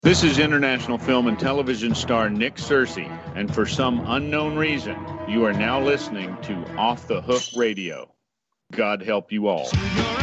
This is international film and television star Nick Searcy, and for some unknown reason, you are now listening to Off the Hook Radio. God help you all.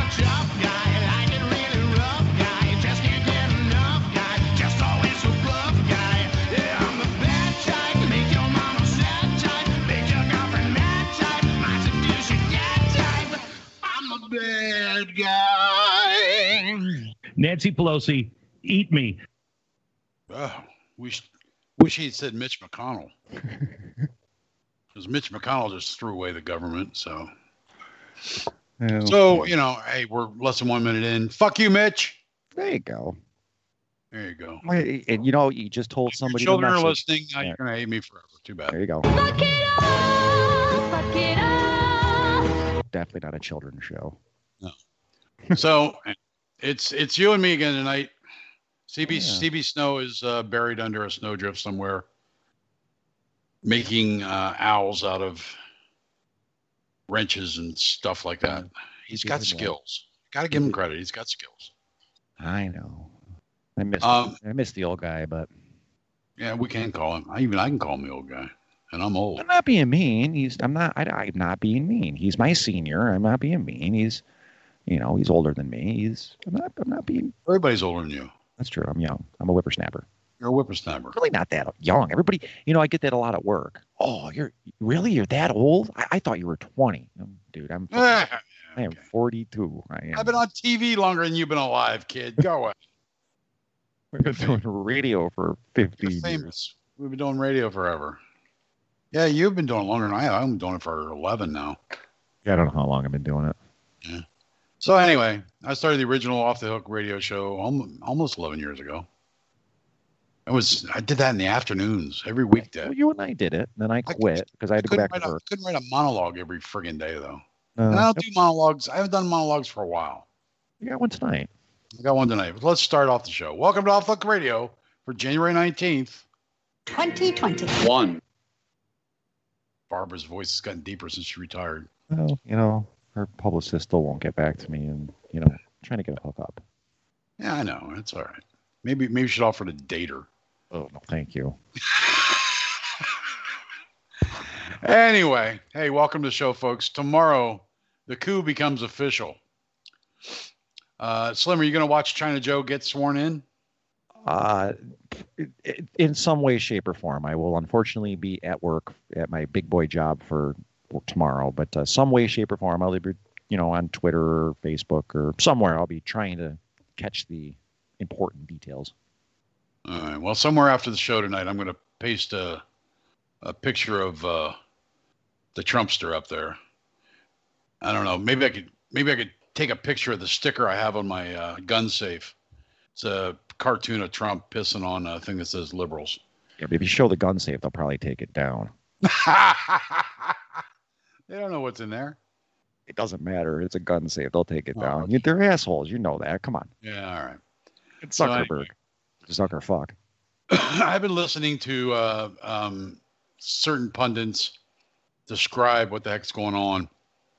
Bad guy. Nancy Pelosi, eat me. Oh, wish he'd said Mitch McConnell. Because Mitch McConnell just threw away the government, so. Oh, So, hey, we're less than 1 minute in. Fuck you, Mitch. there you go. There you go. And you just told somebody. Your children to are message. listening. Now Yeah. you're going to hate me forever. Too bad. There you go. Fuck it up, fuck it up. Definitely not a children's show. So, it's you and me again tonight. Yeah. CB Snow is buried under a snowdrift somewhere, making owls out of wrenches and stuff like that. He's got skills. Got to give him credit. He's got skills. I know. I miss the old guy, but Yeah, we can call him. I can call him the old guy, and I'm old. I'm not being mean. I'm not being mean. He's my senior. I'm not being mean. He's older than me. I'm not being. Everybody's older than you. That's true. I'm young. I'm a whippersnapper. You're a whippersnapper. Really not that young. Everybody, I get that a lot at work. Oh, you're that old? I thought you were 20. Dude, I am 42. I've been on TV longer than you've been alive, kid. Go away. We've been doing radio for 50 You're famous. years. We've been doing radio forever. Yeah, you've been doing it longer than I have. I've been doing it for 11 now. Yeah, I don't know how long I've been doing it. Yeah. So anyway, I started the original Off the Hook radio show almost 11 years ago. I did that in the afternoons every weekday. Well, you and I did it. Then I quit because I had to go back to work. Couldn't write a monologue every friggin' day though. And I don't do monologues. I haven't done monologues for a while. You got one tonight. I got one tonight. But let's start off the show. Welcome to Off the Hook Radio for January 19th. 2021. Barbara's voice has gotten deeper since she retired. Well, her publicist still won't get back to me, and trying to get a hookup. Yeah, I know. It's all right. Maybe you should offer to date her. Oh no, thank you. Anyway, hey, welcome to the show, folks. Tomorrow, the coup becomes official. Slim, are you going to watch China Joe get sworn in? In some way, shape, or form. I will unfortunately be at work at my big boy job for tomorrow, but some way, shape, or form, I'll either, on Twitter or Facebook or somewhere, I'll be trying to catch the important details. All right. Well, somewhere after the show tonight, I'm going to paste a picture of the Trumpster up there. I don't know. Maybe I could take a picture of the sticker I have on my gun safe. It's a cartoon of Trump pissing on a thing that says liberals. Yeah, but if you show the gun safe, they'll probably take it down. They don't know what's in there. It doesn't matter. It's a gun safe. They'll take it down. Okay. They're assholes. You know that. Come on. Yeah, all right. It's So Zuckerberg. Zuckerfuck. I've been listening to certain pundits describe what the heck's going on.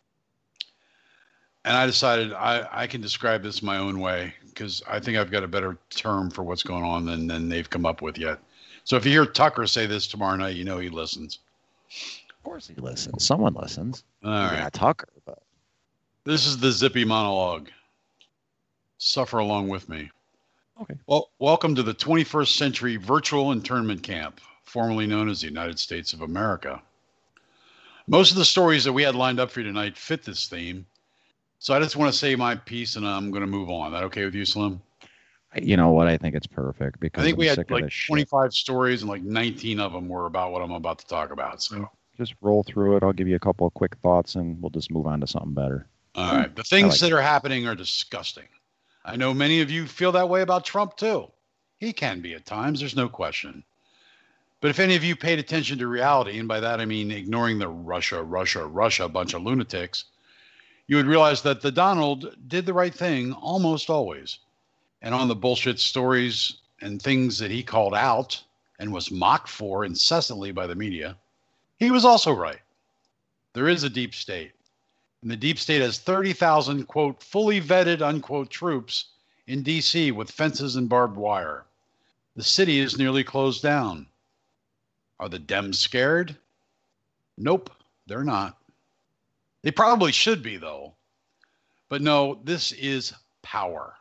And I decided I can describe this my own way because I think I've got a better term for what's going on than they've come up with yet. So if you hear Tucker say this tomorrow night, you know he listens. Of course he listens. Someone listens. All right. Not Tucker, but This is the Zippy monologue. Suffer along with me. okay. Well, welcome to the 21st century virtual internment camp, formerly known as the United States of America. Most of the stories that we had lined up for you tonight fit this theme. So I just want to say my piece and I'm going to move on. That okay with you, Slim? You know what? I think it's perfect because I think I'm we had sick of like this shit. 25 stories and like 19 of them were about what I'm about to talk about. So, Just roll through it. I'll give you a couple of quick thoughts and we'll just move on to something better. all right. The things that are happening are disgusting. I know many of you feel that way about Trump too. He can be at times. There's no question. But if any of you paid attention to reality, and by that I mean ignoring the Russia bunch of lunatics, you would realize that the Donald did the right thing almost always. And on the bullshit stories and things that he called out and was mocked for incessantly by the media, he was also right. There is a deep state. And the deep state has 30,000, quote, fully vetted, unquote, troops in D.C. with fences and barbed wire. The city is nearly closed down. Are the Dems scared? Nope, they're not. They probably should be, though. But no, this is power.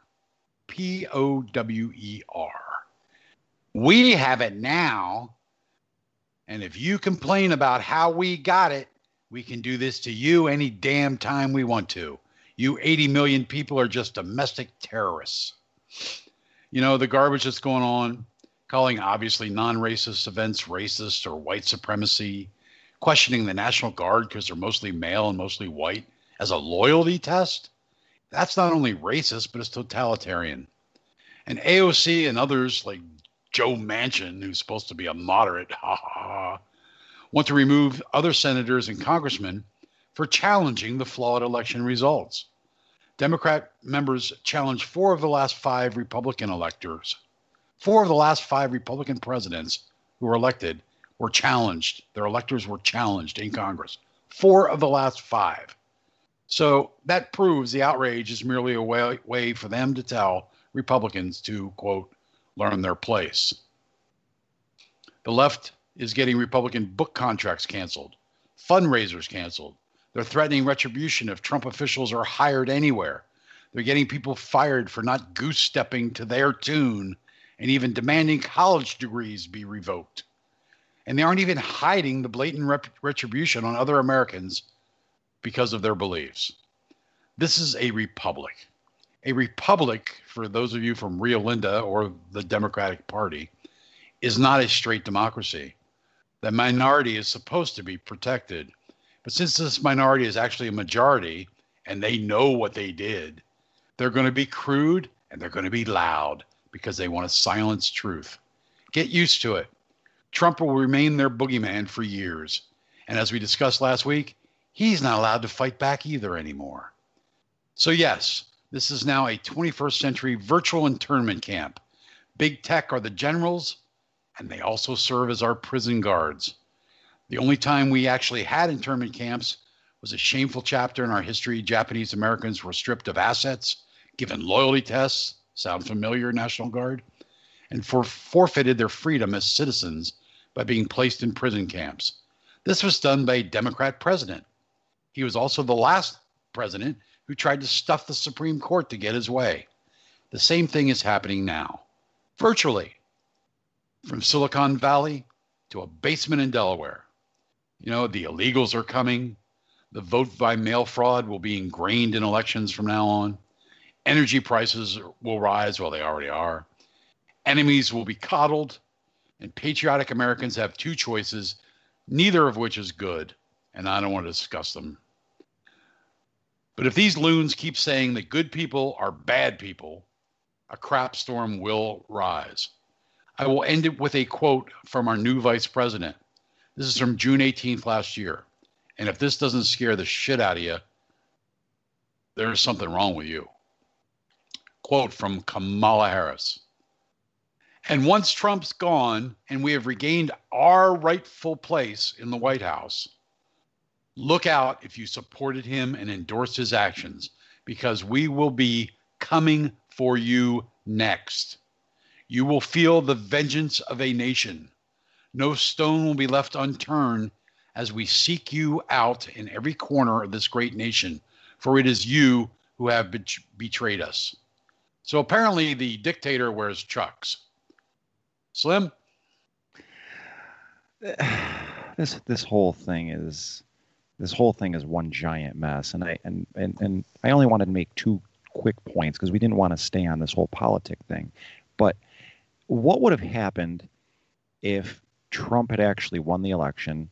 Power. We have it now. And if you complain about how we got it, we can do this to you any damn time we want to. You 80 million people are just domestic terrorists. You know, the garbage that's going on, calling obviously non-racist events racist or white supremacy, questioning the National Guard because they're mostly male and mostly white as a loyalty test. That's not only racist, but it's totalitarian. And AOC and others like Joe Manchin, who's supposed to be a moderate, want to remove other senators and congressmen for challenging the flawed election results. Democrat members challenged 4 of the last 5 Republican electors. 4 of the last 5 Republican presidents who were elected were challenged. Their electors were challenged in Congress. 4 of the last 5. So that proves the outrage is merely a way for them to tell Republicans to, quote, learn their place. The left is getting Republican book contracts canceled, fundraisers canceled. They're threatening retribution if Trump officials are hired anywhere. They're getting people fired for not goose-stepping to their tune and even demanding college degrees be revoked. And they aren't even hiding the blatant retribution on other Americans because of their beliefs. This is a republic. A republic, for those of you from Rio Linda or the Democratic Party, is not a straight democracy. The minority is supposed to be protected. But since this minority is actually a majority and they know what they did, they're going to be crude and they're going to be loud because they want to silence truth. Get used to it. Trump will remain their boogeyman for years. And as we discussed last week, he's not allowed to fight back either anymore. So yes, this is now a 21st century virtual internment camp. Big tech are the generals, and they also serve as our prison guards. The only time we actually had internment camps was a shameful chapter in our history. Japanese Americans were stripped of assets, given loyalty tests, sound familiar, National Guard, and forfeited their freedom as citizens by being placed in prison camps. This was done by a Democrat president. He was also the last president who tried to stuff the Supreme Court to get his way. The same thing is happening now, virtually, from Silicon Valley to a basement in Delaware. You know, the illegals are coming. The vote by mail fraud will be ingrained in elections from now on. Energy prices will rise, well, they already are. Enemies will be coddled, and patriotic Americans have 2 choices, neither of which is good, and I don't want to discuss them. But if these loons keep saying that good people are bad people, a crap storm will rise. I will end it with a quote from our new vice president. This is from June 18th last year. And if this doesn't scare the shit out of you, there's something wrong with you. Quote from Kamala Harris. And once Trump's gone and we have regained our rightful place in the White House, look out if you supported him and endorsed his actions, because we will be coming for you next. You will feel the vengeance of a nation. No stone will be left unturned as we seek you out in every corner of this great nation, for it is you who have betrayed us. So apparently the dictator wears Chucks. Slim? This whole thing is one giant mess, and I only wanted to make 2 quick points because we didn't want to stay on this whole politic thing. But what would have happened if Trump had actually won the election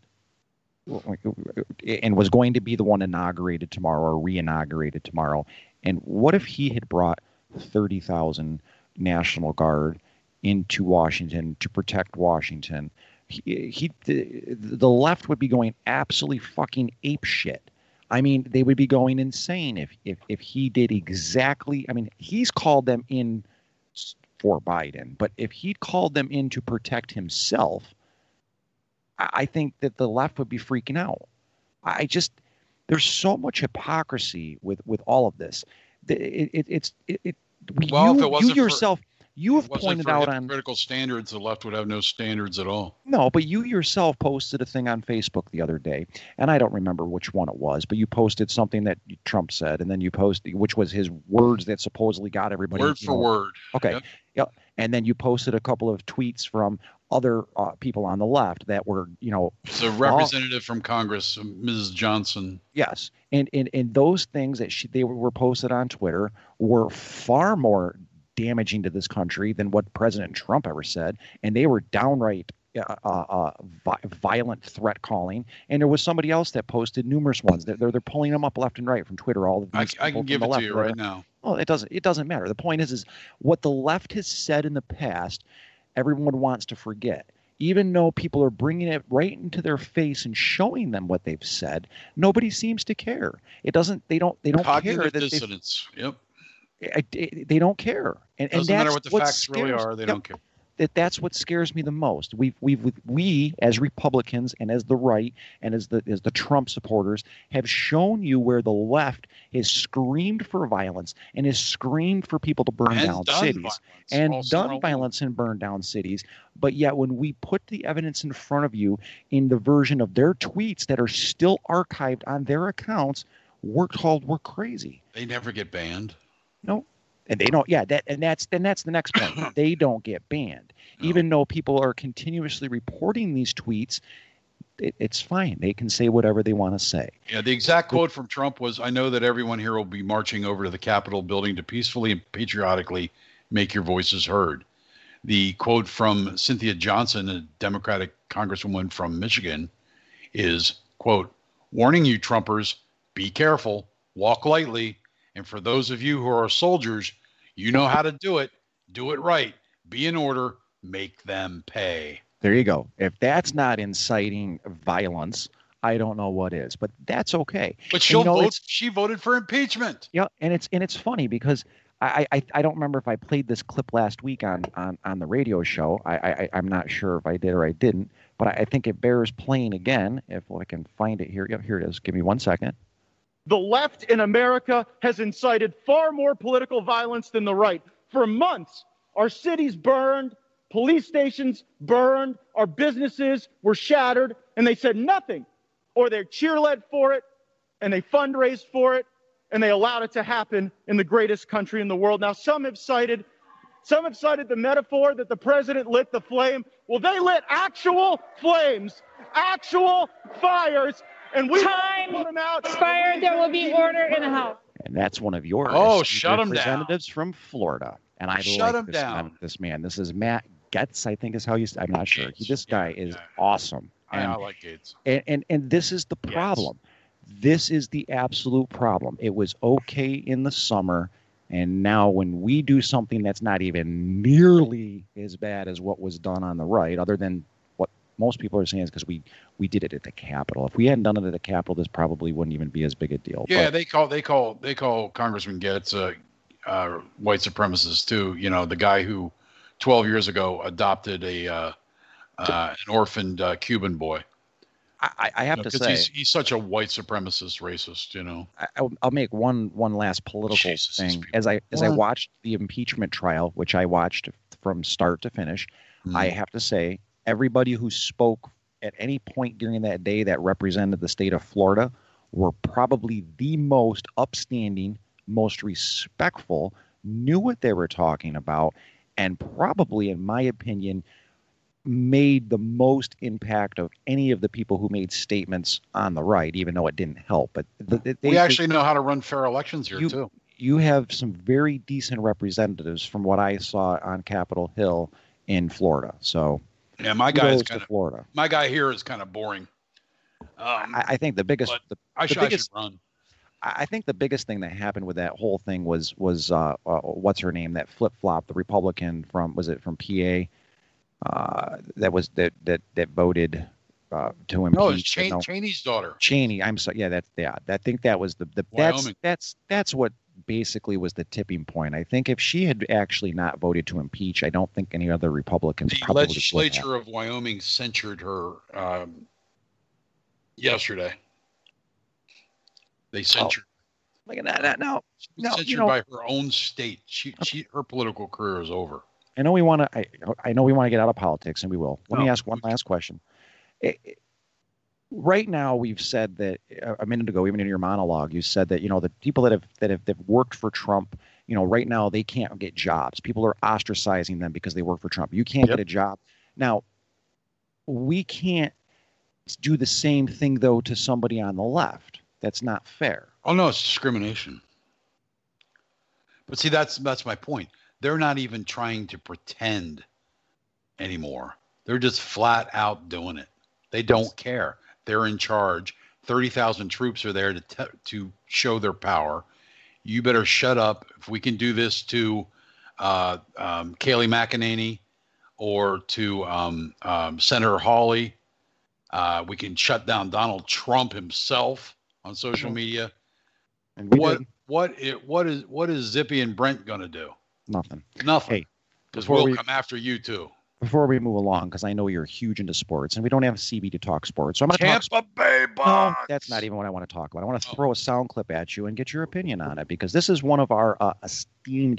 and was going to be the one inaugurated tomorrow or re-inaugurated tomorrow? And what if he had brought 30,000 National Guard into Washington to protect Washington? The left would be going absolutely fucking ape shit. I mean, they would be going insane if he did exactly. I mean, he's called them in for Biden, but if he'd called them in to protect himself, I think that the left would be freaking out. There's so much hypocrisy with all of this. If it wasn't you yourself. You have It wasn't pointed for out on critical standards. The left would have no standards at all. no, but you yourself posted a thing on Facebook the other day, and I don't remember which one it was, but you posted something that Trump said, and then you posted, which was his words that supposedly got everybody Word for word. Okay, Yep. yep. And then you posted a couple of tweets from other people on the left that were, It's a representative from Congress, Mrs. Johnson. yes, and those things that they were posted on Twitter were far more damaging to this country than what President Trump ever said, and they were downright violent threat calling. And there was somebody else that posted numerous ones. They're pulling them up left and right from Twitter. All of these I can give it to you right now. Well, it doesn't matter. The point is what the left has said in the past, everyone wants to forget. Even though people are bringing it right into their face and showing them what they've said, nobody seems to care. They don't Cognitive care that dissonance. Yep. they don't care. And Doesn't that's matter what the facts really are. They don't care. That's what scares me the most. We as Republicans and as the right and as the Trump supporters have shown you where the left has screamed for violence and has screamed for people to burn down cities and done violence and burn down cities. But yet when we put the evidence in front of you in the version of their tweets that are still archived on their accounts, we're crazy. They never get banned. No. And they don't. Yeah, that's the next point. They don't get banned, even though people are continuously reporting these tweets. It's fine. They can say whatever they want to say. Yeah, the exact quote from Trump was, "I know that everyone here will be marching over to the Capitol building to peacefully and patriotically make your voices heard." The quote from Cynthia Johnson, a Democratic Congresswoman from Michigan, is, quote, "Warning you, Trumpers, be careful, walk lightly. And for those of you who are soldiers, you know how to do it. Do it right. Be in order. Make them pay." There you go. If that's not inciting violence, I don't know what is. But that's okay. But she'll vote. She voted for impeachment. Yeah, and it's funny because I don't remember if I played this clip last week on the radio show. I'm not sure if I did or I didn't. But I think it bears playing again if I can find it here. Yep, here it is. Give me 1 second. The left in America has incited far more political violence than the right. For months, our cities burned, police stations burned, our businesses were shattered, and they said nothing. Or they cheerled for it, and they fundraised for it, and they allowed it to happen in the greatest country in the world. Now, some have cited the metaphor that the president lit the flame. Well, they lit actual flames, actual fires. And we Time expired. There will be order in the House. And that's one of your shut him representatives from Florida. And I like this man. This is Matt Gaetz, I think is how you. I'm not sure. This guy is awesome. I like Gaetz. And this is the problem. Yes. This is the absolute problem. It was okay in the summer, and now when we do something that's not even nearly as bad as what was done on the right, other than what most people are saying is because we did it at the Capitol. If we hadn't done it at the Capitol, this probably wouldn't even be as big a deal. Yeah, they call Congressman Gaetz white supremacist too. You know, the guy who 12 years ago adopted an orphaned Cuban boy. I have to say he's such a white supremacist racist. You know, I'll make one last political thing. As I watched the impeachment trial, which I watched from start to finish, I have to say everybody who spoke at any point during that day that represented the state of Florida were probably the most upstanding, most respectful, knew what they were talking about, and probably, in my opinion, made the most impact of any of the people who made statements on the right, even though it didn't help. But we actually know how to run fair elections here, too. You have some very decent representatives from what I saw on Capitol Hill in Florida. So yeah, my guy is kind of Florida. My guy here is kind of boring. I think the biggest. I should run. I think the biggest thing that happened with that whole thing was what's her name, that flip flop, the Republican from PA, that voted to impeach. No, it's Cheney's daughter. Cheney. I'm sorry. Yeah, I think that was that's what basically was the tipping point. I think if she had actually not voted to impeach, I don't think any other Republicans. The legislature of Wyoming censured her yesterday. They censured. Look at that. No, censured by her own state. Her political career is over. I know we want to. I know we want to get out of politics, and we will. Let me ask one last question. Right now, we've said that a minute ago, even in your monologue, you said that the people that have worked for Trump, right now they can't get jobs. People are ostracizing them because they work for Trump. You can't get a job. Now, we can't do the same thing though to somebody on the left. That's not fair. Oh no, it's discrimination. But see, that's my point. They're not even trying to pretend anymore. They're just flat out doing it. They don't care. They're in charge. 30,000 troops are there to show their power. You better shut up. If we can do this to Kayleigh McEnany or to Senator Hawley, we can shut down Donald Trump himself on social media. And what is Zippy and Brent going to do? Nothing. Hey, because we'll come after you too. Before we move along, because I know you're huge into sports, and we don't have CB to talk sports, so I'm going to talk. Tampa Bay Bucks. No, that's not even what I want to talk about. I want to throw a sound clip at you and get your opinion on it, because this is one of our esteemed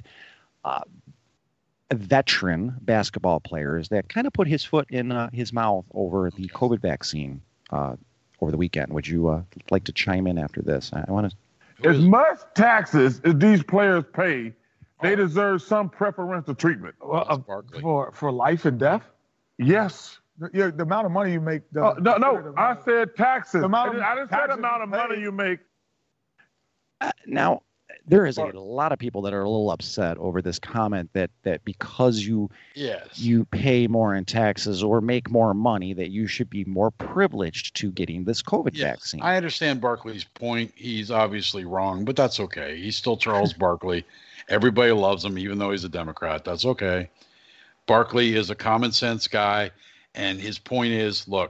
veteran basketball players that kind of put his foot in his mouth over the COVID vaccine over the weekend. Would you like to chime in after this? I want to. As much taxes as these players pay, they deserve some preferential treatment. For life and death? Yes. The amount of money you make. No. I said taxes. I didn't say the amount of money you make. Now, there is a lot of people that are a little upset over this comment that because you pay more in taxes or make more money, that you should be more privileged to getting this COVID vaccine. I understand Barkley's point. He's obviously wrong, but that's okay. He's still Charles Barkley. Everybody loves him, even though he's a Democrat. That's okay. Barkley is a common sense guy, and his point is, look,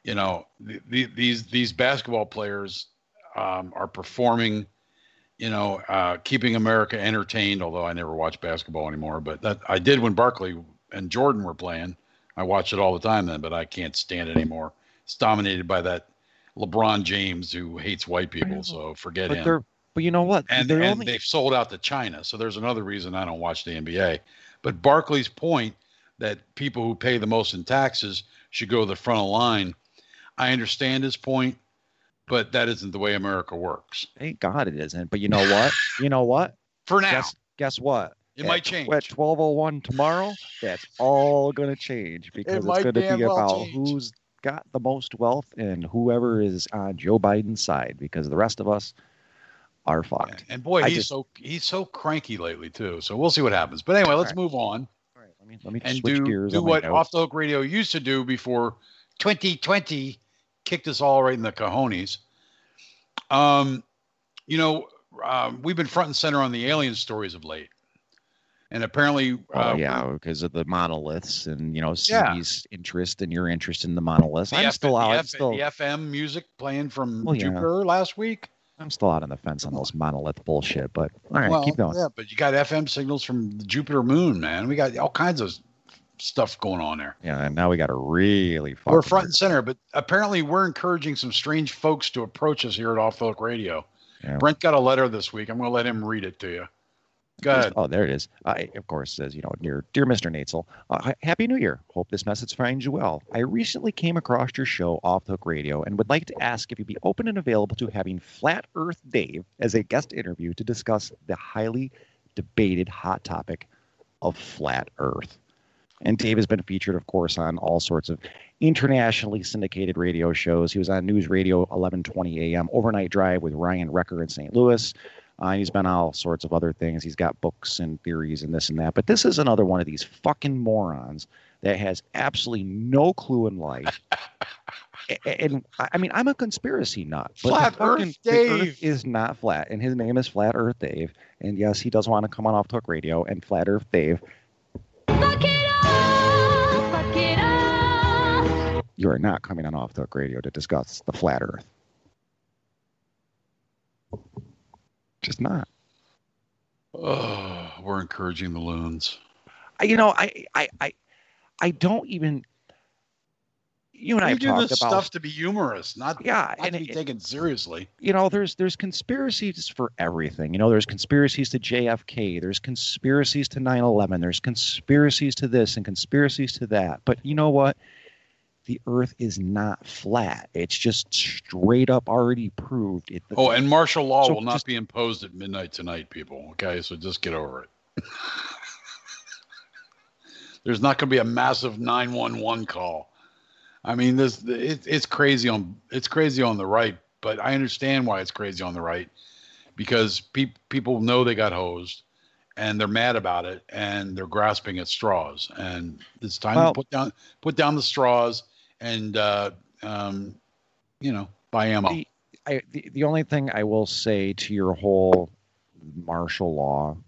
these basketball players are performing, keeping America entertained. Although I never watch basketball anymore, but that I did when Barkley and Jordan were playing. I watched it all the time then, but I can't stand it anymore. It's dominated by that LeBron James who hates white people, so forget him. But you know what? And they've sold out to China. So there's another reason I don't watch the NBA. But Barkley's point that people who pay the most in taxes should go to the front of the line, I understand his point, but that isn't the way America works. Thank God it isn't. But you know what? For now. Guess what? It might change. At 12:01 tomorrow, that's all going to change, because it's going to be about who's got the most wealth and whoever is on Joe Biden's side, because the rest of us are fucked. And boy, he's so cranky lately too. So we'll see what happens. But anyway, let's move on. All right, let me and switch gears. Do what Off the Hook Radio used to do before 2020 kicked us all right in the cojones. We've been front and center on the alien stories of late. And apparently, because of the monoliths and CB's interest and your interest in the monoliths. I'm still out. The FM music playing from Jupiter last week. I'm still out on the fence on those monolith bullshit, but all right, keep going. Yeah, but you got FM signals from the Jupiter moon, man. We got all kinds of stuff going on there. Yeah, and now we got to really We're front and center, but apparently we're encouraging some strange folks to approach us here at Off the Hook Radio. Yeah. Brent got a letter this week. I'm going to let him read it to you. Go ahead. Oh, there it is. Of course, says, dear Mr. Natzel, Happy New Year. Hope this message finds you well. I recently came across your show, Off the Hook Radio, and would like to ask if you'd be open and available to having Flat Earth Dave as a guest interview to discuss the highly debated hot topic of Flat Earth. And Dave has been featured, of course, on all sorts of internationally syndicated radio shows. He was on News Radio 1120 AM, Overnight Drive with Ryan Recker in St. Louis. He's been on all sorts of other things. He's got books and theories and this and that. But this is another one of these fucking morons that has absolutely no clue in life. And I mean, I'm a conspiracy nut. But Flat Earth Dave. The Earth is not flat, and his name is Flat Earth Dave. And yes, he does want to come on Off Talk Radio, and Flat Earth Dave. Fuck it up, fuck it up. You are not coming on Off Talk Radio to discuss the Flat Earth. Just not. Oh, we're encouraging the loons. I don't even. you and I have do talked this about stuff to be humorous, not to be taken seriously. There's conspiracies for everything. There's conspiracies to JFK, there's conspiracies to 9/11, there's conspiracies to this and conspiracies to that. But you know what? The Earth is not flat. It's just straight up already proved. And martial law will not be imposed at midnight tonight, people. Okay, so just get over it. There's not going to be a massive 911 call. I mean, it's crazy on the right, but I understand why it's crazy on the right, because people know they got hosed, and they're mad about it, and they're grasping at straws, and it's time to put down the straws and buy ammo. The only thing I will say to your whole martial law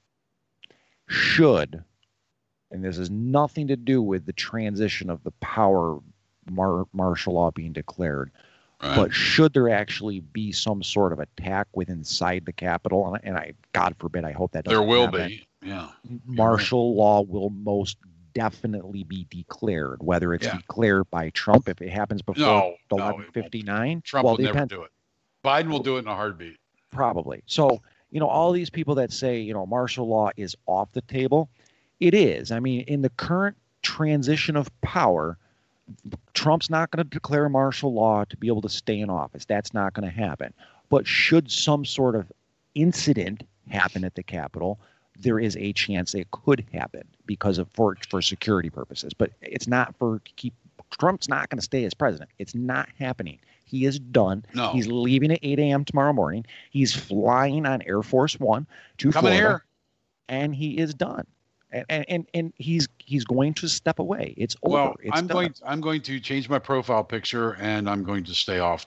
should, and this has nothing to do with the transition of the power martial law being declared, right, but should there actually be some sort of attack inside the Capitol, and I, God forbid, I hope that doesn't there will happen, be, yeah, martial law will most definitely be declared, whether it's declared by Trump if it happens before 11:59. Trump will never do it. Biden will do it in a heartbeat. Probably. So, all these people that say, martial law is off the table, it is. I mean, in the current transition of power, Trump's not going to declare martial law to be able to stay in office. That's not going to happen. But should some sort of incident happen at the Capitol, there is a chance it could happen because of for security purposes. But it's not Trump's not going to stay as president. It's not happening. He is done. No. He's leaving at 8 a.m. tomorrow morning. He's flying on Air Force One to Florida, here, and he is done. And he's going to step away. It's over. Well, it's I'm going to change my profile picture, and I'm going to stay off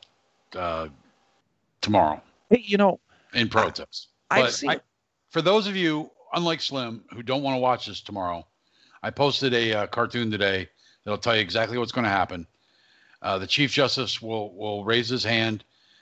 tomorrow. Hey, in protest. For those of you, unlike Slim, who don't want to watch this tomorrow, I posted a cartoon today that'll tell you exactly what's going to happen. The Chief Justice will raise his hand,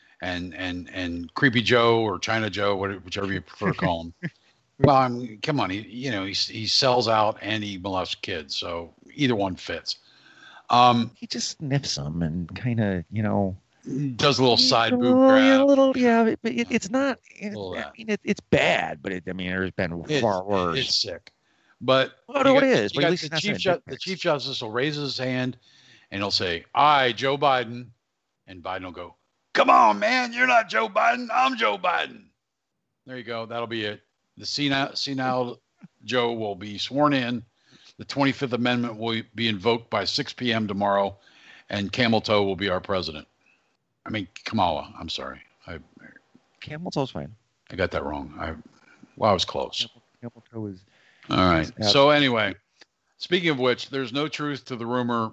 and Creepy Joe or China Joe, whichever you prefer to call him. Well, come on, he sells out and he molests kids, so either one fits. He just sniffs them and kind of, does a little side boob grab. But it's not. It's bad, but there's been far worse. It's sick, but it is. But at least the Chief Justice will raise his hand and he'll say, "I, Joe Biden," and Biden will go, "Come on, man, you're not Joe Biden. I'm Joe Biden." There you go. That'll be it. The senile Joe will be sworn in. The 25th Amendment will be invoked by 6 p.m. tomorrow, and Camel Toe will be our president. I mean, Kamala. I'm sorry. Camel Toe's fine. I got that wrong. I was close. Camel Toe is. All right. So anyway, speaking of which, there's no truth to the rumor.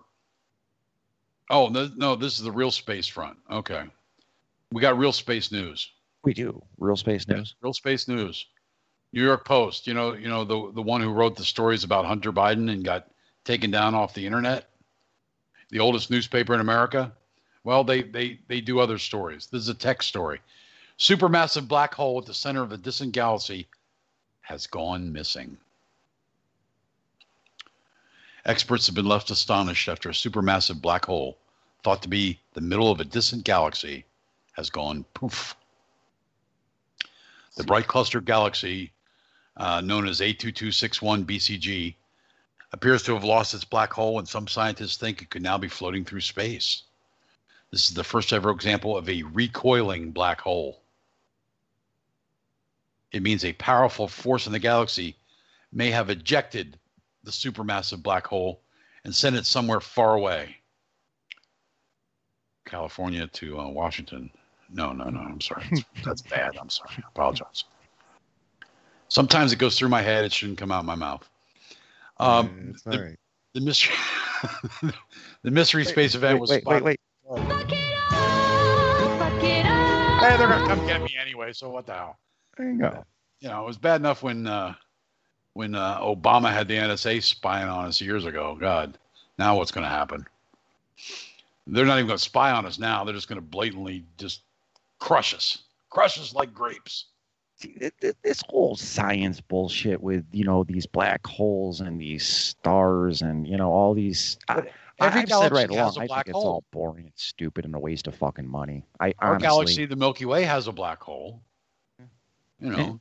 Oh, no, this is the Real Space Front. Okay. We got Real Space News. We do. Real Space News. Real Space News. New York Post, the one who wrote the stories about Hunter Biden and got taken down off the internet, the oldest newspaper in America. Well, they do other stories. This is a tech story. Supermassive black hole at the center of a distant galaxy has gone missing. Experts have been left astonished after a supermassive black hole, thought to be the middle of a distant galaxy, has gone poof. The bright cluster galaxy, known as A2261 BCG, appears to have lost its black hole, and some scientists think it could now be floating through space. This is the first ever example of a recoiling black hole. It means a powerful force in the galaxy may have ejected the supermassive black hole and sent it somewhere far away. California to Washington. No, I'm sorry. That's bad. I'm sorry. I apologize. Sometimes it goes through my head. It shouldn't come out my mouth. The mystery, the mystery space event was. Wait. Fuck it up. Hey, they're gonna come get me anyway. So what the hell? There you go. It was bad enough when Obama had the NSA spying on us years ago. God, now what's going to happen? They're not even going to spy on us now. They're just going to blatantly just crush us like grapes. this whole science bullshit with these black holes and these stars and all these. Every I've said right galaxy along, has a I black think it's hole. all boring and stupid and a waste of fucking money. I Our honestly, galaxy, the Milky Way, has a black hole. and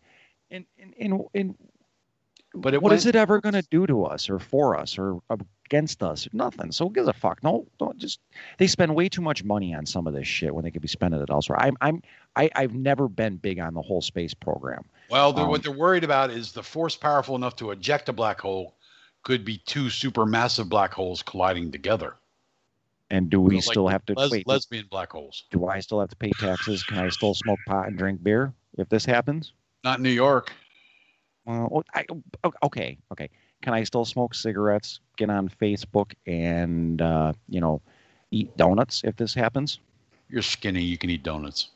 But what is it ever going to do to us or for us or against us? Nothing. So who gives a fuck? No, don't just. They spend way too much money on some of this shit when they could be spending it elsewhere. I've never been big on the whole space program. Well, what they're worried about is the force powerful enough to eject a black hole could be two supermassive black holes colliding together. And do we still have to wait? Lesbian black holes. Do I still have to pay taxes? Can I still smoke pot and drink beer if this happens? Not in New York. Well, okay. Can I still smoke cigarettes, get on Facebook, and eat donuts if this happens? You're skinny. You can eat donuts.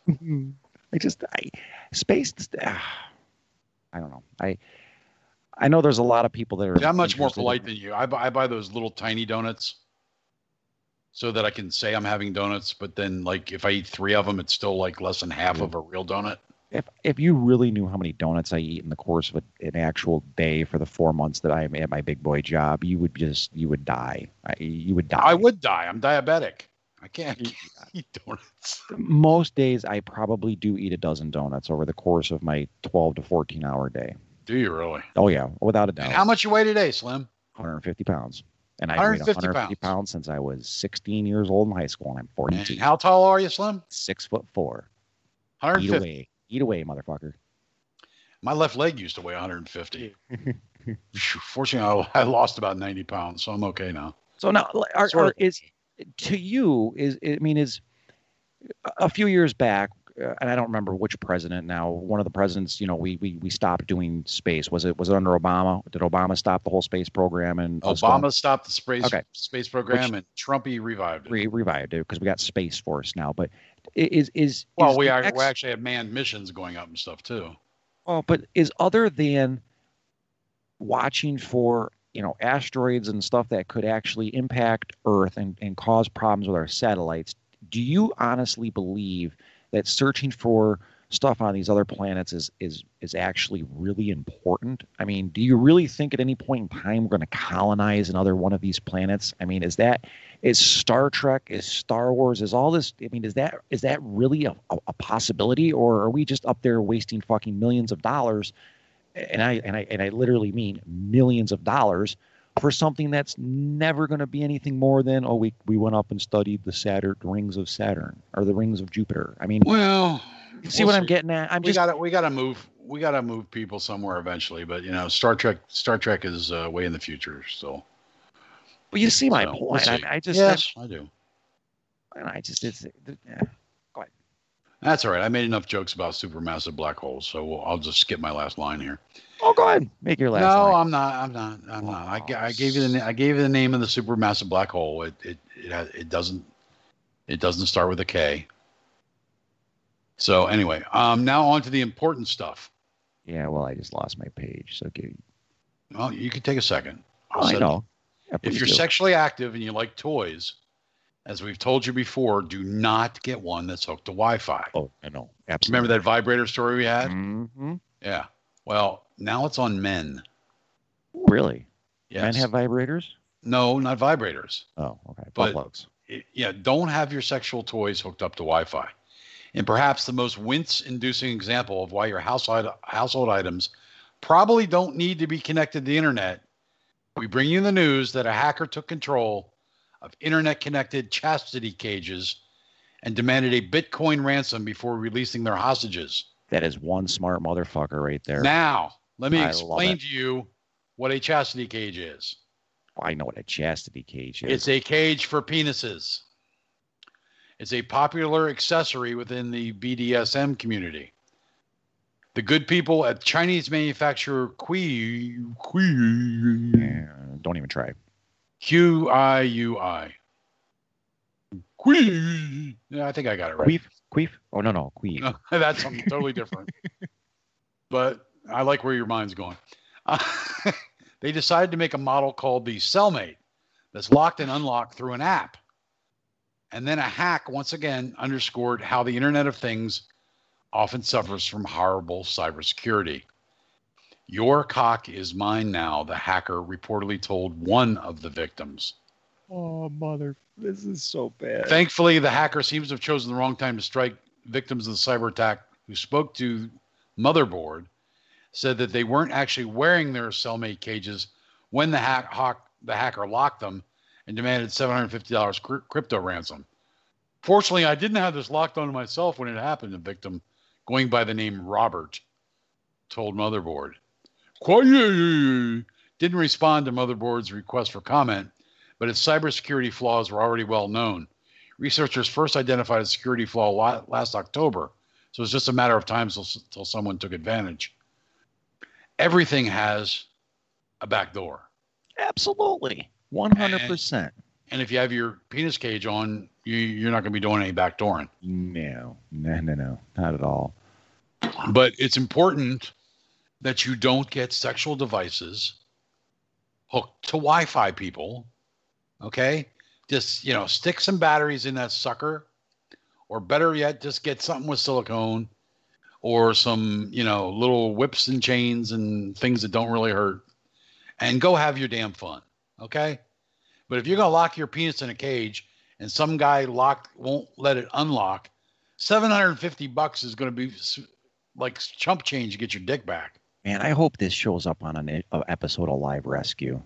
Space. I don't know. I know there's a lot of people that are. See, I'm much more polite than you. I buy those little tiny donuts so that I can say I'm having donuts, but then like if I eat 3 of them, it's still like less than half of a real donut. If you really knew how many donuts I eat in the course of an actual day for the 4 months that I'm at my big boy job, you would die. You would die. I would die. I'm diabetic. I can't eat donuts. Most days I probably do eat a dozen donuts over the course of my 12 to 14 hour day. Do you really? Oh yeah, without a doubt. And how much you weigh today, Slim? 150 pounds. And I've weighed 150 pounds since I was 16 years old in high school, and I'm 42. And how tall are you, Slim? 6'4". 150. Eat away, motherfucker. My left leg used to weigh 150. Fortunately, I lost about 90 pounds, so I'm okay now. So now, is a few years back, and I don't remember which president now. One of the presidents, we stopped doing space. Was it under Obama? Did Obama stop the whole space program? And Obama stopped the space program, and Trumpy revived it. Revived it because we got Space Force now. But we actually have manned missions going up and stuff too. Oh, but is other than watching for asteroids and stuff that could actually impact Earth and cause problems with our satellites, do you honestly believe that searching for stuff on these other planets is actually really important? I mean, do you really think at any point in time we're going to colonize another one of these planets? I mean, is Star Trek, is Star Wars, is all this? I mean, is that really a possibility, or are we just up there wasting fucking millions of dollars? And I literally mean millions of dollars for something that's never going to be anything more than we went up and studied the rings of Saturn or the rings of Jupiter. I mean, well, see what I'm getting at? We gotta move people somewhere eventually, but Star Trek is way in the future. So, but you see my point. I do. And go ahead. That's all right. I made enough jokes about supermassive black holes, so I'll just skip my last line here. Oh, go ahead. Make your last line. No, I'm not. I gave you the name of the supermassive black hole. It doesn't start with a K. So anyway, now on to the important stuff. Yeah, well, I just lost my page. So well, you can take a second. I know. Yeah, if you're sexually active and you like toys, as we've told you before, do not get one that's hooked to Wi-Fi. Oh, I know. Absolutely. Remember that vibrator story we had? Mm-hmm. Yeah. Well, now it's on men. Really? Yes. Men have vibrators? No, not vibrators. Oh, okay. But plugs. Don't have your sexual toys hooked up to Wi-Fi. And perhaps the most wince-inducing example of why your household items probably don't need to be connected to the internet, we bring you the news that a hacker took control of internet-connected chastity cages and demanded a Bitcoin ransom before releasing their hostages. That is one smart motherfucker right there. Now, let me explain to you what a chastity cage is. I know what a chastity cage is. It's a cage for penises. It's a popular accessory within the BDSM community. The good people at Chinese manufacturer Don't even try. QIUI. Queef. Yeah, I think I got it right. Queef? Oh, no. Queef. No, that's something totally different. But I like where your mind's going. They decided to make a model called the Cellmate that's locked and unlocked through an app. And then a hack once again underscored how the Internet of Things often suffers from horrible cybersecurity. Your cock is mine now, the hacker reportedly told one of the victims. Oh, mother. This is so bad. Thankfully, the hacker seems to have chosen the wrong time to strike victims of the cyber attack who spoke to Motherboard, said that they weren't actually wearing their cellmate cages when the hacker locked them and demanded $750 crypto ransom. Fortunately, I didn't have this locked onto myself when it happened, the victim, going by the name Robert, told Motherboard. Quiet! Didn't respond to Motherboard's request for comment, but its cybersecurity flaws were already well known. Researchers first identified a security flaw last October, so it's just a matter of time until someone took advantage. Everything has a back door. Absolutely. 100%. And if you have your penis cage on, you're not going to be doing any backdooring. No. Not at all. But it's important that you don't get sexual devices hooked to Wi-Fi, people. Okay? Just, stick some batteries in that sucker. Or better yet, just get something with silicone. Or some, little whips and chains and things that don't really hurt. And go have your damn fun. Okay? But if you're going to lock your penis in a cage and some guy won't let it unlock, $750 is going to be like chump change to get your dick back. Man, I hope this shows up on an episode of Live Rescue.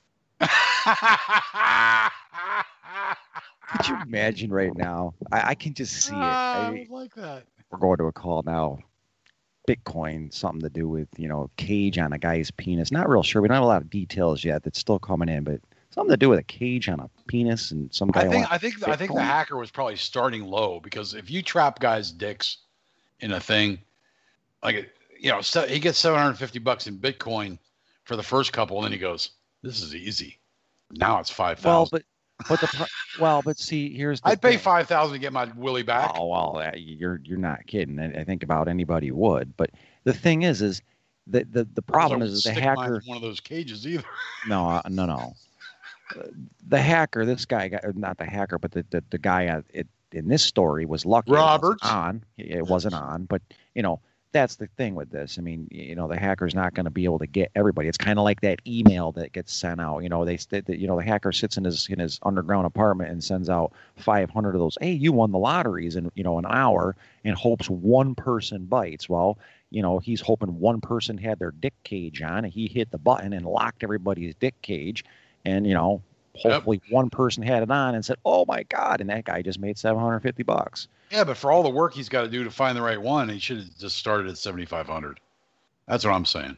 Could you imagine right now? I can just see it. I would like that. We're going to a call now. Bitcoin, something to do with, cage on a guy's penis. Not real sure. We don't have a lot of details yet. That's still coming in, but something to do with a cage on a penis and some guy. I think the hacker was probably starting low, because if you trap guys' dicks in a thing, like, he gets $750 in Bitcoin for the first couple, and then he goes, "This is easy." Now it's $5,000. But see, here's the I'd pay $5,000 to get my willy back. Oh well, you're not kidding. I think about anybody would. But the thing is the problem is the hacker. One of those cages either. No. The hacker, this guy, not the hacker, but the guy in this story was lucky. Roberts. It wasn't on, but that's the thing with this. I mean, the hacker's not going to be able to get everybody. It's kind of like that email that gets sent out. The hacker sits in his underground apartment and sends out 500 of those. Hey, you won the lotteries in an hour, and hopes one person bites. Well, he's hoping one person had their dick cage on, and he hit the button and locked everybody's dick cage, and hopefully one person had it on and said, "Oh my God!" and that guy just made $750. Yeah, but for all the work he's got to do to find the right one, he should have just started at $7,500. That's what I'm saying.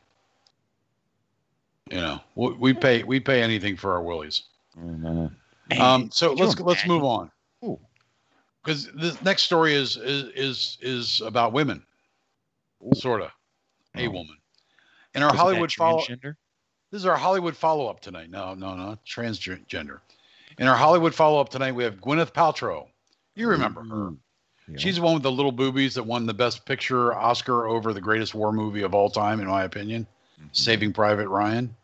We pay anything for our willies. So let's move on. Because this next story is about women, sorta, a woman. In our Hollywood follow, this is our Hollywood follow-up tonight. No, transgender. In our Hollywood follow-up tonight, we have Gwyneth Paltrow. You remember her. Yeah. She's the one with the little boobies that won the Best Picture Oscar over the greatest war movie of all time, in my opinion, Saving Private Ryan.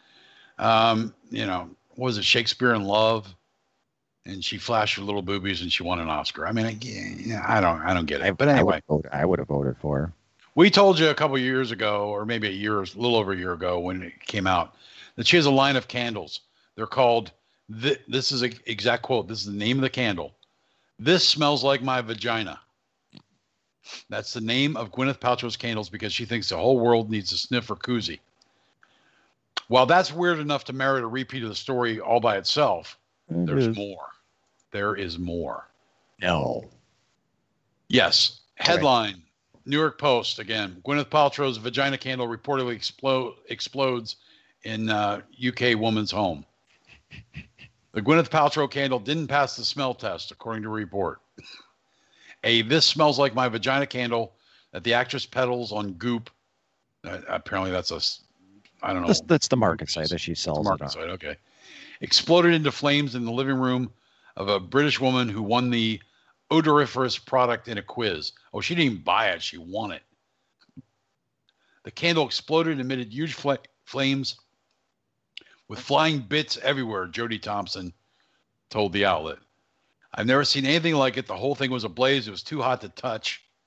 What was it, Shakespeare in Love? And she flashed her little boobies and she won an Oscar. I mean, I don't get it. But anyway, I would have voted for her. We told you a couple of years ago, or maybe a little over a year ago when it came out, that she has a line of candles. They're called, this is an exact quote, this is the name of the candle. "This smells like my vagina." That's the name of Gwyneth Paltrow's candles, because she thinks the whole world needs to sniff her koozie. While that's weird enough to merit a repeat of the story all by itself, there's more. There is more. No. Yes. Headline, New York Post again. Gwyneth Paltrow's vagina candle reportedly explodes in UK woman's home. The Gwyneth Paltrow candle didn't pass the smell test, according to a report. This smells like my vagina candle that the actress peddles on Goop. Apparently that's I don't know. That's the market site that she sells. The market site, okay. Exploded into flames in the living room of a British woman who won the odoriferous product in a quiz. Oh, she didn't even buy it. She won it. The candle exploded and emitted huge flames with flying bits everywhere, Jody Thompson told the outlet. "I've never seen anything like it. The whole thing was ablaze. It was too hot to touch."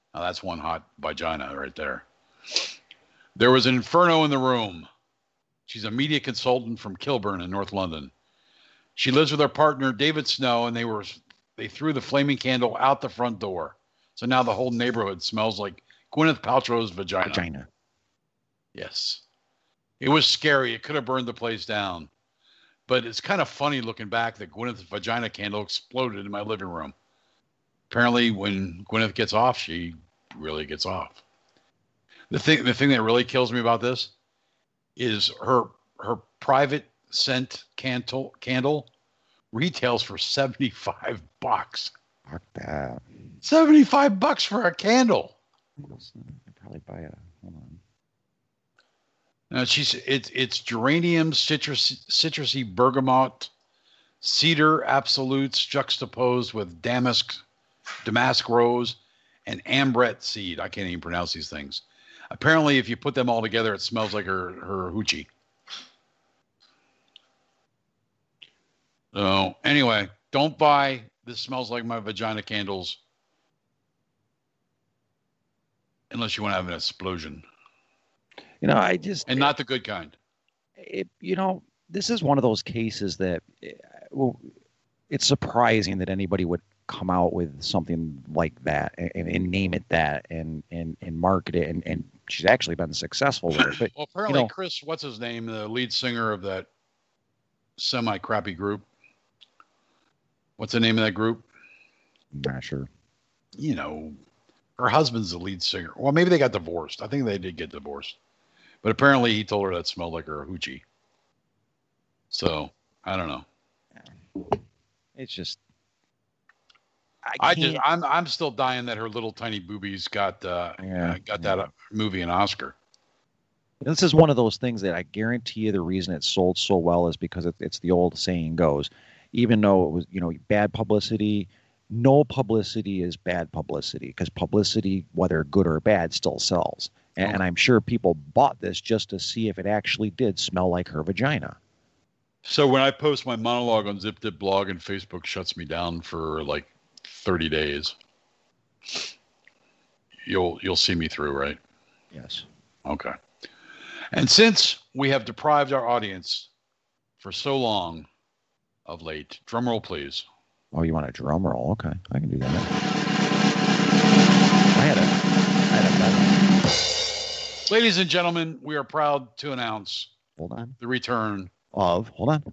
Now that's one hot vagina right there. There was an inferno in the room. She's a media consultant from Kilburn in North London. She lives with her partner, David Snow, and they threw the flaming candle out the front door. So now the whole neighborhood smells like Gwyneth Paltrow's vagina. Yes. It was scary. It could have burned the place down. But it's kind of funny looking back that Gwyneth's vagina candle exploded in my living room. Apparently, when Gwyneth gets off, she really gets off. The thing that really kills me about this is her private scent candle retails for $75. Fuck that. $75 for a candle. I'd probably buy a. Hold on. Now it's geranium, citrusy bergamot, cedar absolutes juxtaposed with damask rose, and ambret seed. I can't even pronounce these things. Apparently, if you put them all together, it smells like her hoochie. So anyway, don't buy This Smells Like My Vagina candles unless you want to have an explosion. And not the good kind. This is one of those cases that, it's surprising that anybody would come out with something like that and name it that and market it. And she's actually been successful with it. But, well, apparently Chris, what's his name? The lead singer of that semi-crappy group. What's the name of that group? I'm not sure. Her husband's the lead singer. Well, maybe they got divorced. I think they did get divorced. But apparently he told her that smelled like her hoochie. So, I don't know. It's just... I'm still dying that her little tiny boobies got that movie an Oscar. This is one of those things that I guarantee you the reason it sold so well is because it's the old saying goes, even though it was, bad publicity, no publicity is bad publicity, because publicity, whether good or bad, still sells. And I'm sure people bought this just to see if it actually did smell like her vagina. So when I post my monologue on ZipDip blog and Facebook shuts me down for like 30 days, you'll see me through, right? Yes. Okay. And since we have deprived our audience for so long of late, drum roll, please. Oh, you want a drum roll? Okay, I can do that. I had a better. Ladies and gentlemen, we are proud to announce the return of. Hold on.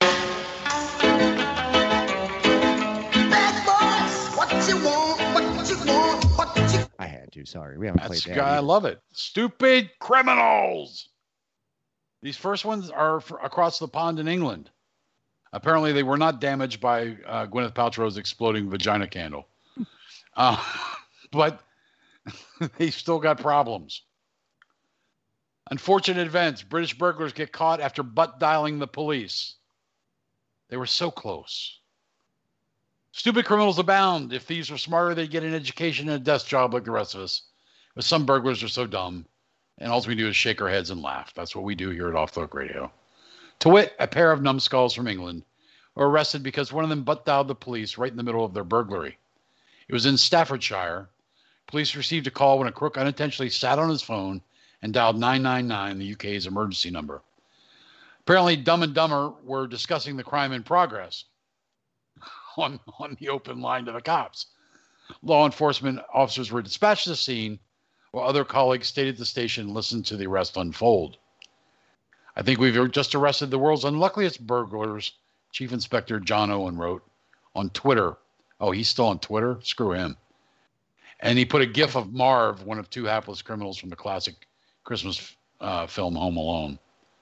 I had to. Sorry, we haven't played that. I love it. Stupid criminals. These first ones are across the pond in England. Apparently, they were not damaged by Gwyneth Paltrow's exploding vagina candle, but they still got problems. Unfortunate events. British burglars get caught after butt dialing the police. They were so close. Stupid criminals abound. If thieves were smarter, they'd get an education and a desk job like the rest of us. But some burglars are so dumb, and all we do is shake our heads and laugh. That's what we do here at Off the Hook Radio. To wit, a pair of numbskulls from England were arrested because one of them butt dialed the police right in the middle of their burglary. It was in Staffordshire. Police received a call when a crook unintentionally sat on his phone and dialed 999, the UK's emergency number. Apparently, Dumb and Dumber were discussing the crime in progress on the open line to the cops. Law enforcement officers were dispatched to the scene while other colleagues stayed at the station and listened to the arrest unfold. I think we've just arrested the world's unluckiest burglars, Chief Inspector John Owen wrote on Twitter. Oh, he's still on Twitter? Screw him. And he put a gif of Marv, one of two hapless criminals from the classic Christmas film Home Alone.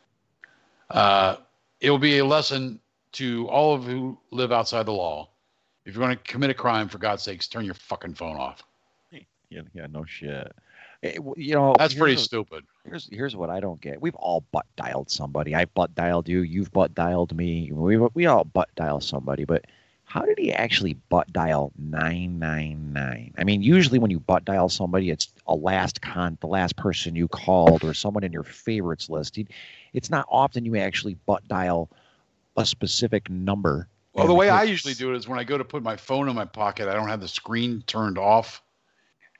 It will be a lesson to all of who live outside the law. If you're going to commit a crime, for God's sakes, turn your fucking phone off. Yeah, no shit. That's pretty stupid. Here's what I don't get. We've all butt dialed somebody. I butt dialed you. You've butt dialed me. We all butt dial somebody. But how did he actually butt dial 999? I mean, usually when you butt dial somebody, it's the last person you called or someone in your favorites list. It's not often you actually butt dial a specific number. Well, the way I usually do it is when I go to put my phone in my pocket, I don't have the screen turned off.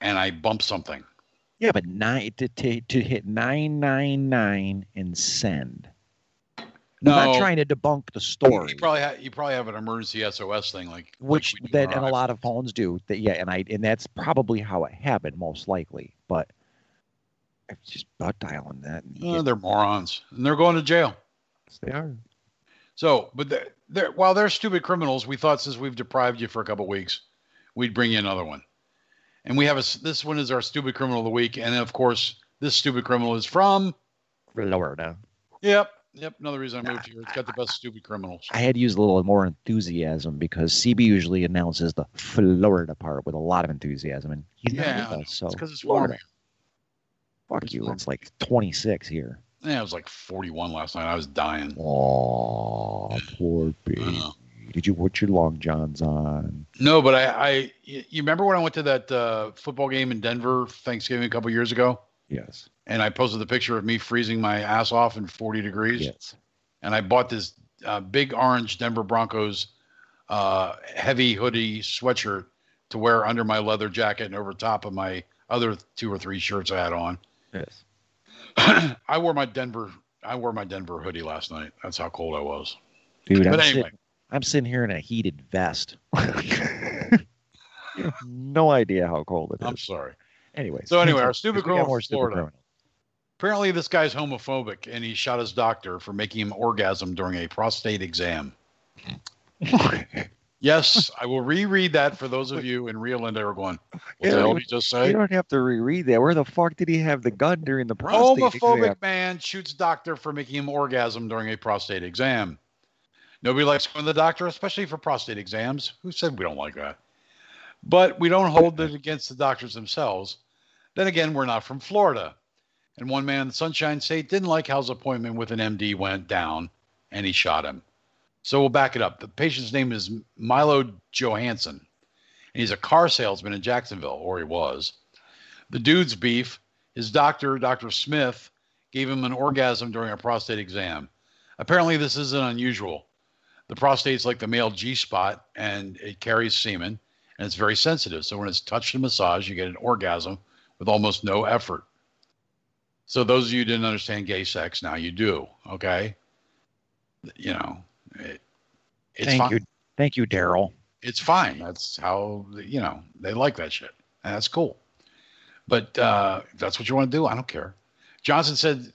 and I bump something. Yeah, but to hit 999 and send. No, I'm not trying to debunk the story. You probably have an emergency SOS thing which we do and on our a lot iPhones. of phones do. And that's probably how it happened, most likely. But I'm just butt dialing that. They're morons, and they're going to jail. Yes, they are. So, but while they're stupid criminals, we thought since we've deprived you for a couple of weeks, we'd bring you another one. And we have this one is our stupid criminal of the week, and of course, this stupid criminal is from Florida. Yep. Another reason I moved here. It's got the best stupid criminals. I had to use a little more enthusiasm because CB usually announces the Florida part with a lot of enthusiasm, and he's not with us. So it's because it's warm here. Fuck you. It's like 26 here. Yeah, it was like 41 last night. I was dying. Oh, poor baby. Did you put your long johns on? No, but you remember when I went to that football game in Denver Thanksgiving a couple years ago? Yes. And I posted the picture of me freezing my ass off in 40 degrees. Yes. And I bought this big orange Denver Broncos heavy hoodie sweatshirt to wear under my leather jacket and over top of my other 2 or 3 shirts I had on. Yes. I wore my Denver hoodie last night. That's how cold I was. Dude, but I'm sitting here in a heated vest. You have no idea how cold it is. I'm sorry. Anyway, our stupid criminal from Florida. Criminal. Apparently, this guy's homophobic, and he shot his doctor for making him orgasm during a prostate exam. Yes, I will reread that for those of you in Rio Linda who are going, what the hell did he just say? You don't have to reread that. Where the fuck did he have the gun during the prostate Homophobic exam? man shoots doctor for making him orgasm during a prostate exam. Nobody likes going to the doctor, especially for prostate exams. Who said we don't like that? But we don't hold it against the doctors themselves. Then again, we're not from Florida. And one man in the Sunshine State didn't like how his appointment with an MD went down, and he shot him. So we'll back it up. The patient's name is Milo Johansson, and he's a car salesman in Jacksonville, or he was. The dude's beef, his doctor, Dr. Smith, gave him an orgasm during a prostate exam. Apparently, this isn't unusual. The prostate's like the male G-spot, and it carries semen, and it's very sensitive. So when it's touched and massaged, you get an orgasm with almost no effort. So those of you who didn't understand gay sex, now you do, okay? You know, it's fine. Thank you, Daryl. It's fine. That's how, they like that shit. And that's cool. But if that's what you want to do, I don't care. Johansson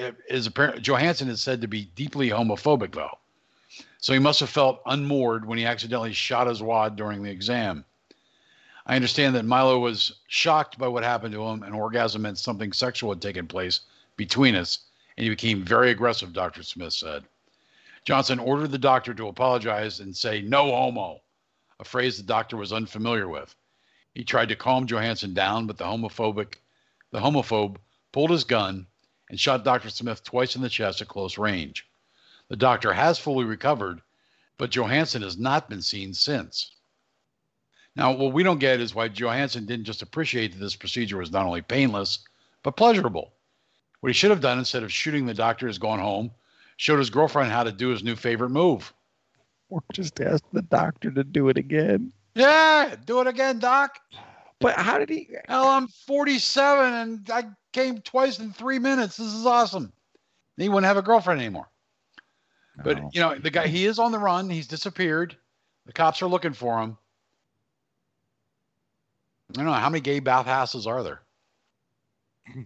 is said to be deeply homophobic, though. So he must have felt unmoored when he accidentally shot his wad during the exam. I understand that Milo was shocked by what happened to him, and orgasm meant something sexual had taken place between us, and he became very aggressive, Dr. Smith said. Johnson ordered the doctor to apologize and say, "No homo," a phrase the doctor was unfamiliar with. He tried to calm Johansson down, but the homophobe pulled his gun and shot Dr. Smith twice in the chest at close range. The doctor has fully recovered, but Johansson has not been seen since. Now, what we don't get is why Johansson didn't just appreciate that this procedure was not only painless, but pleasurable. What he should have done instead of shooting the doctor is gone home, showed his girlfriend how to do his new favorite move. Or just ask the doctor to do it again. Yeah, do it again, Doc. But how did he? Hell, I'm 47 and I came twice in 3 minutes. This is awesome. He wouldn't have a girlfriend anymore. No. But, the guy, he is on the run. He's disappeared. The cops are looking for him. I don't know. How many gay bathhouses are there? I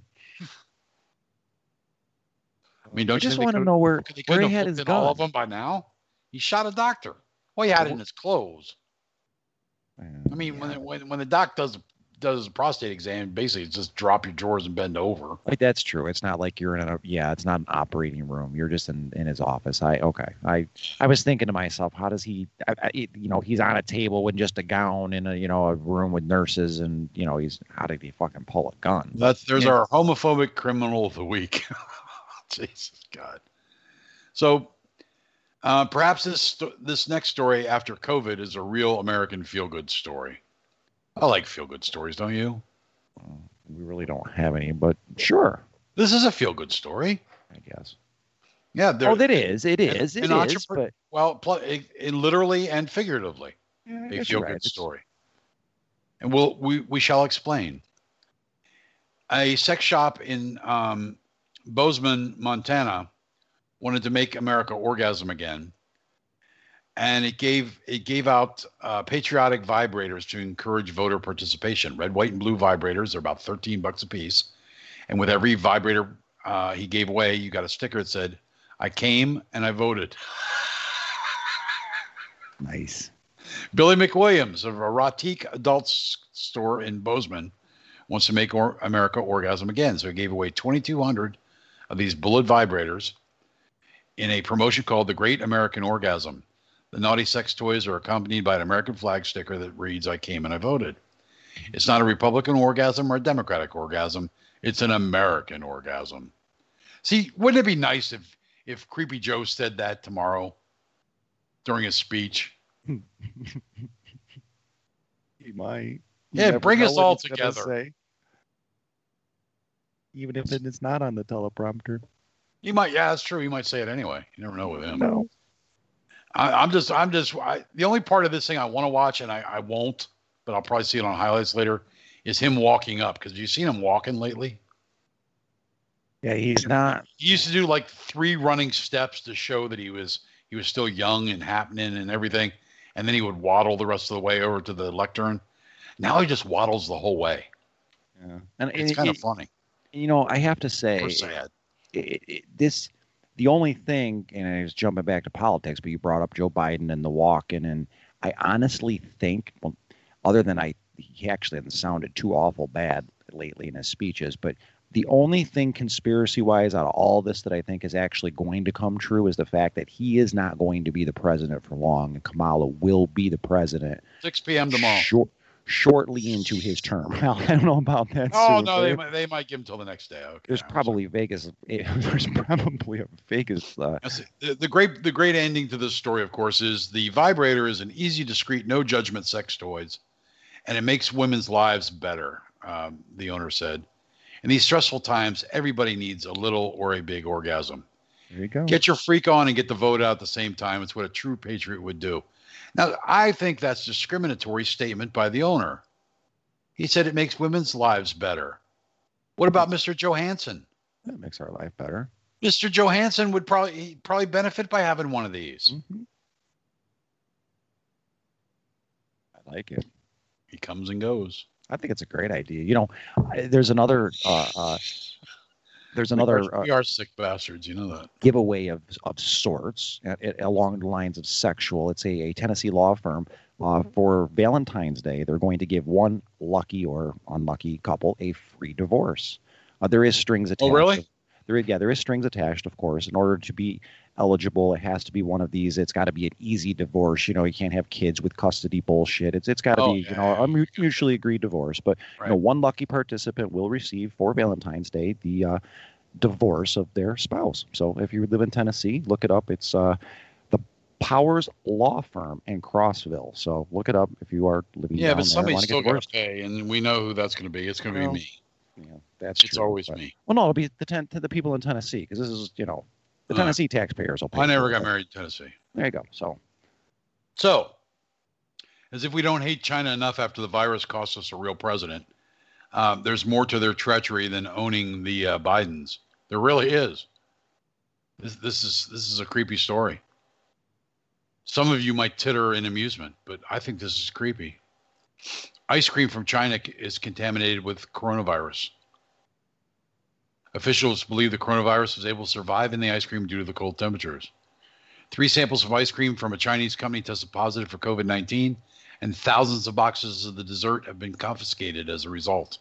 mean, don't I just want to know where he had his gun. All of them by now? He shot a doctor. Well, he had it in his clothes. I mean, when the doc does a prostate exam, basically it's just drop your drawers and bend over. Like, that's true. It's not like you're in it's not an operating room. You're just in his office. I was thinking to myself, how does he, he's on a table with just a gown in a room with nurses, and how did he fucking pull a gun? There's our homophobic criminal of the week. Jesus God. So perhaps this next story after COVID is a real American feel-good story. I like feel-good stories, don't you? We really don't have any, but sure. This is a feel-good story, I guess. Yeah. It is. It is. But... Well, literally and figuratively, a feel-good story. And we shall explain. A sex shop in Bozeman, Montana, wanted to make America orgasm again, and it gave out patriotic vibrators to encourage voter participation. Red, white, and blue vibrators are about $13 a piece, and with every vibrator he gave away, you got a sticker that said, "I came and I voted." Nice. Billy McWilliams of a Ratique Adults store in Bozeman wants to make America orgasm again. So he gave away 2,200 of these bullet vibrators in a promotion called the Great American Orgasm. The naughty sex toys are accompanied by an American flag sticker that reads, "I came and I voted." It's not a Republican orgasm or a Democratic orgasm. It's an American orgasm. See, wouldn't it be nice if Creepy Joe said that tomorrow during his speech? He might. Yeah, bring us all together. Even if it's not on the teleprompter. He might. Yeah, that's true. He might say it anyway. You never know with him. No. The only part of this thing I want to watch, and I won't, but I'll probably see it on highlights later, is him walking up. Because have you seen him walking lately? Yeah, he's not. He used to do like 3 running steps to show that he was still young and happening and everything. And then he would waddle the rest of the way over to the lectern. Now he just waddles the whole way. Yeah. It's kind of funny. You know, I have to say, Or sad. The only thing, and I was jumping back to politics, but you brought up Joe Biden and the walking, and I honestly think, well, other than he actually hasn't sounded too awful bad lately in his speeches, but the only thing conspiracy-wise out of all this that I think is actually going to come true is the fact that he is not going to be the president for long, and Kamala will be the president. 6 p.m. tomorrow. Shortly into his term. Well, I don't know about that. Oh, soon, no, they might give him till the next day. Okay, there's probably Vegas. There's probably a Vegas. The great ending to this story, of course, is the vibrator is an easy, discreet, no judgment sex toys, and it makes women's lives better. The owner said, in these stressful times, everybody needs a little or a big orgasm. There you go. Get your freak on and get the vote out at the same time. It's what a true patriot would do. Now, I think that's a discriminatory statement by the owner. He said it makes women's lives better. What about Mr. Johansson? That makes our life better. Mr. Johansson would probably benefit by having one of these. Mm-hmm. I like it. He comes and goes. I think it's a great idea. You know, there's another. We are sick bastards, you know that. Giveaway of sorts along the lines of sexual. It's a Tennessee law firm. For Valentine's Day, they're going to give one lucky or unlucky couple a free divorce. There is strings attached. Oh, really? There is strings attached, of course. In order to be eligible, it has to be one of these. It's got to be an easy divorce. You know, you can't have kids with custody bullshit. It's got to be, a mutually agreed divorce. But right. One lucky participant will receive for Valentine's Day the divorce of their spouse. So if you live in Tennessee, look it up. It's the Powers Law Firm in Crossville. So look it up if you are living down there. Yeah, but somebody's still going to pay, and we know who that's going to be. It's going to be me. Yeah, that's true. It's always me. Well, no, it'll be the people in Tennessee, because this is, the Tennessee taxpayers will pay. I never got married in Tennessee. There you go. So, as if we don't hate China enough after the virus cost us a real president, there's more to their treachery than owning the Bidens. There really is. This is a creepy story. Some of you might titter in amusement, but I think this is creepy. Ice cream from China is contaminated with coronavirus. Officials believe the coronavirus was able to survive in the ice cream due to the cold temperatures. 3 samples of ice cream from a Chinese company tested positive for COVID-19, and thousands of boxes of the dessert have been confiscated as a result.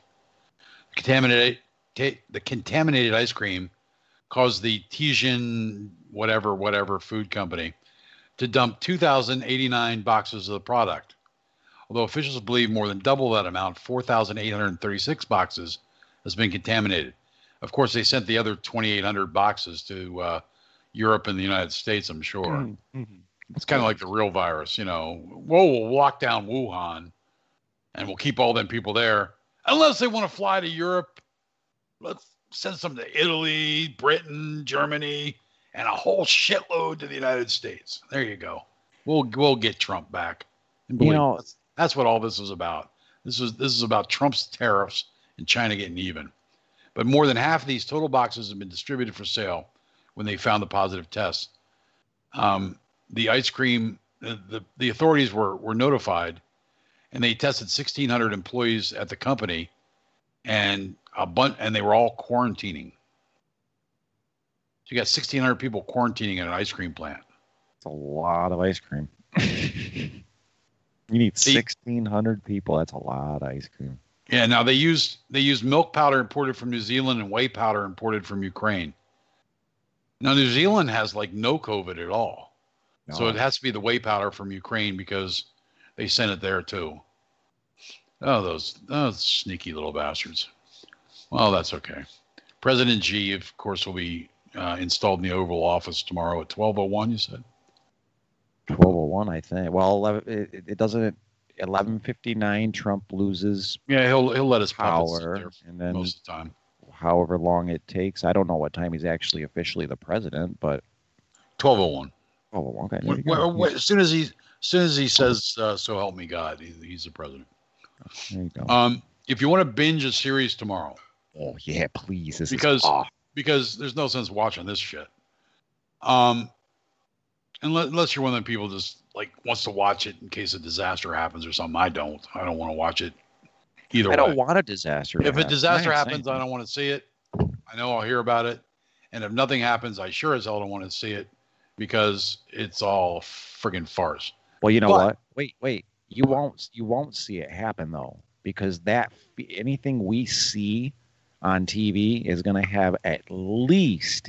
The contaminated ice cream caused the Tianjin whatever food company to dump 2,089 boxes of the product. Although officials believe more than double that amount, 4,836 boxes, has been contaminated. Of course, they sent the other 2,800 boxes to Europe and the United States, I'm sure. Mm-hmm. It's kind of like the real virus, we'll lock down Wuhan and we'll keep all them people there. Unless they want to fly to Europe, let's send some to Italy, Britain, Germany, and a whole shitload to the United States. There you go. We'll get Trump back. And that's what all this is about. This is about Trump's tariffs and China getting even. But more than half of these total boxes have been distributed for sale when they found the positive test. The ice cream, the authorities were notified, and they tested 1,600 employees at the company, and they were all quarantining. So you got 1,600 people quarantining at an ice cream plant. It's a lot of ice cream. You need 1,600 people. That's a lot of ice cream. Yeah. Now they used milk powder imported from New Zealand and whey powder imported from Ukraine. Now New Zealand has like no COVID at all, so it has to be the whey powder from Ukraine because they sent it there too. Oh, those sneaky little bastards. Well, that's okay. President Xi, of course, will be installed in the Oval Office tomorrow at 12:01. You said 12:01, I think. Well, it doesn't. 11:59, Trump loses. Yeah, he'll let his power, and then most of the time, however long it takes. I don't know what time he's actually officially the president, but 12:01. Oh, okay. As soon as he says, "So help me God," he's the president. There you go. If you want to binge a series tomorrow, oh yeah, please. Because there's no sense watching this shit. Unless you're one of the people just like wants to watch it in case a disaster happens or something. I don't want to watch it either way. I don't want a disaster. If a disaster happens, I don't want to see it. I know I'll hear about it. And if nothing happens, I sure as hell don't want to see it because it's all friggin' farce. Well, you know what? Wait. You won't see it happen though, because anything we see on TV is going to have at least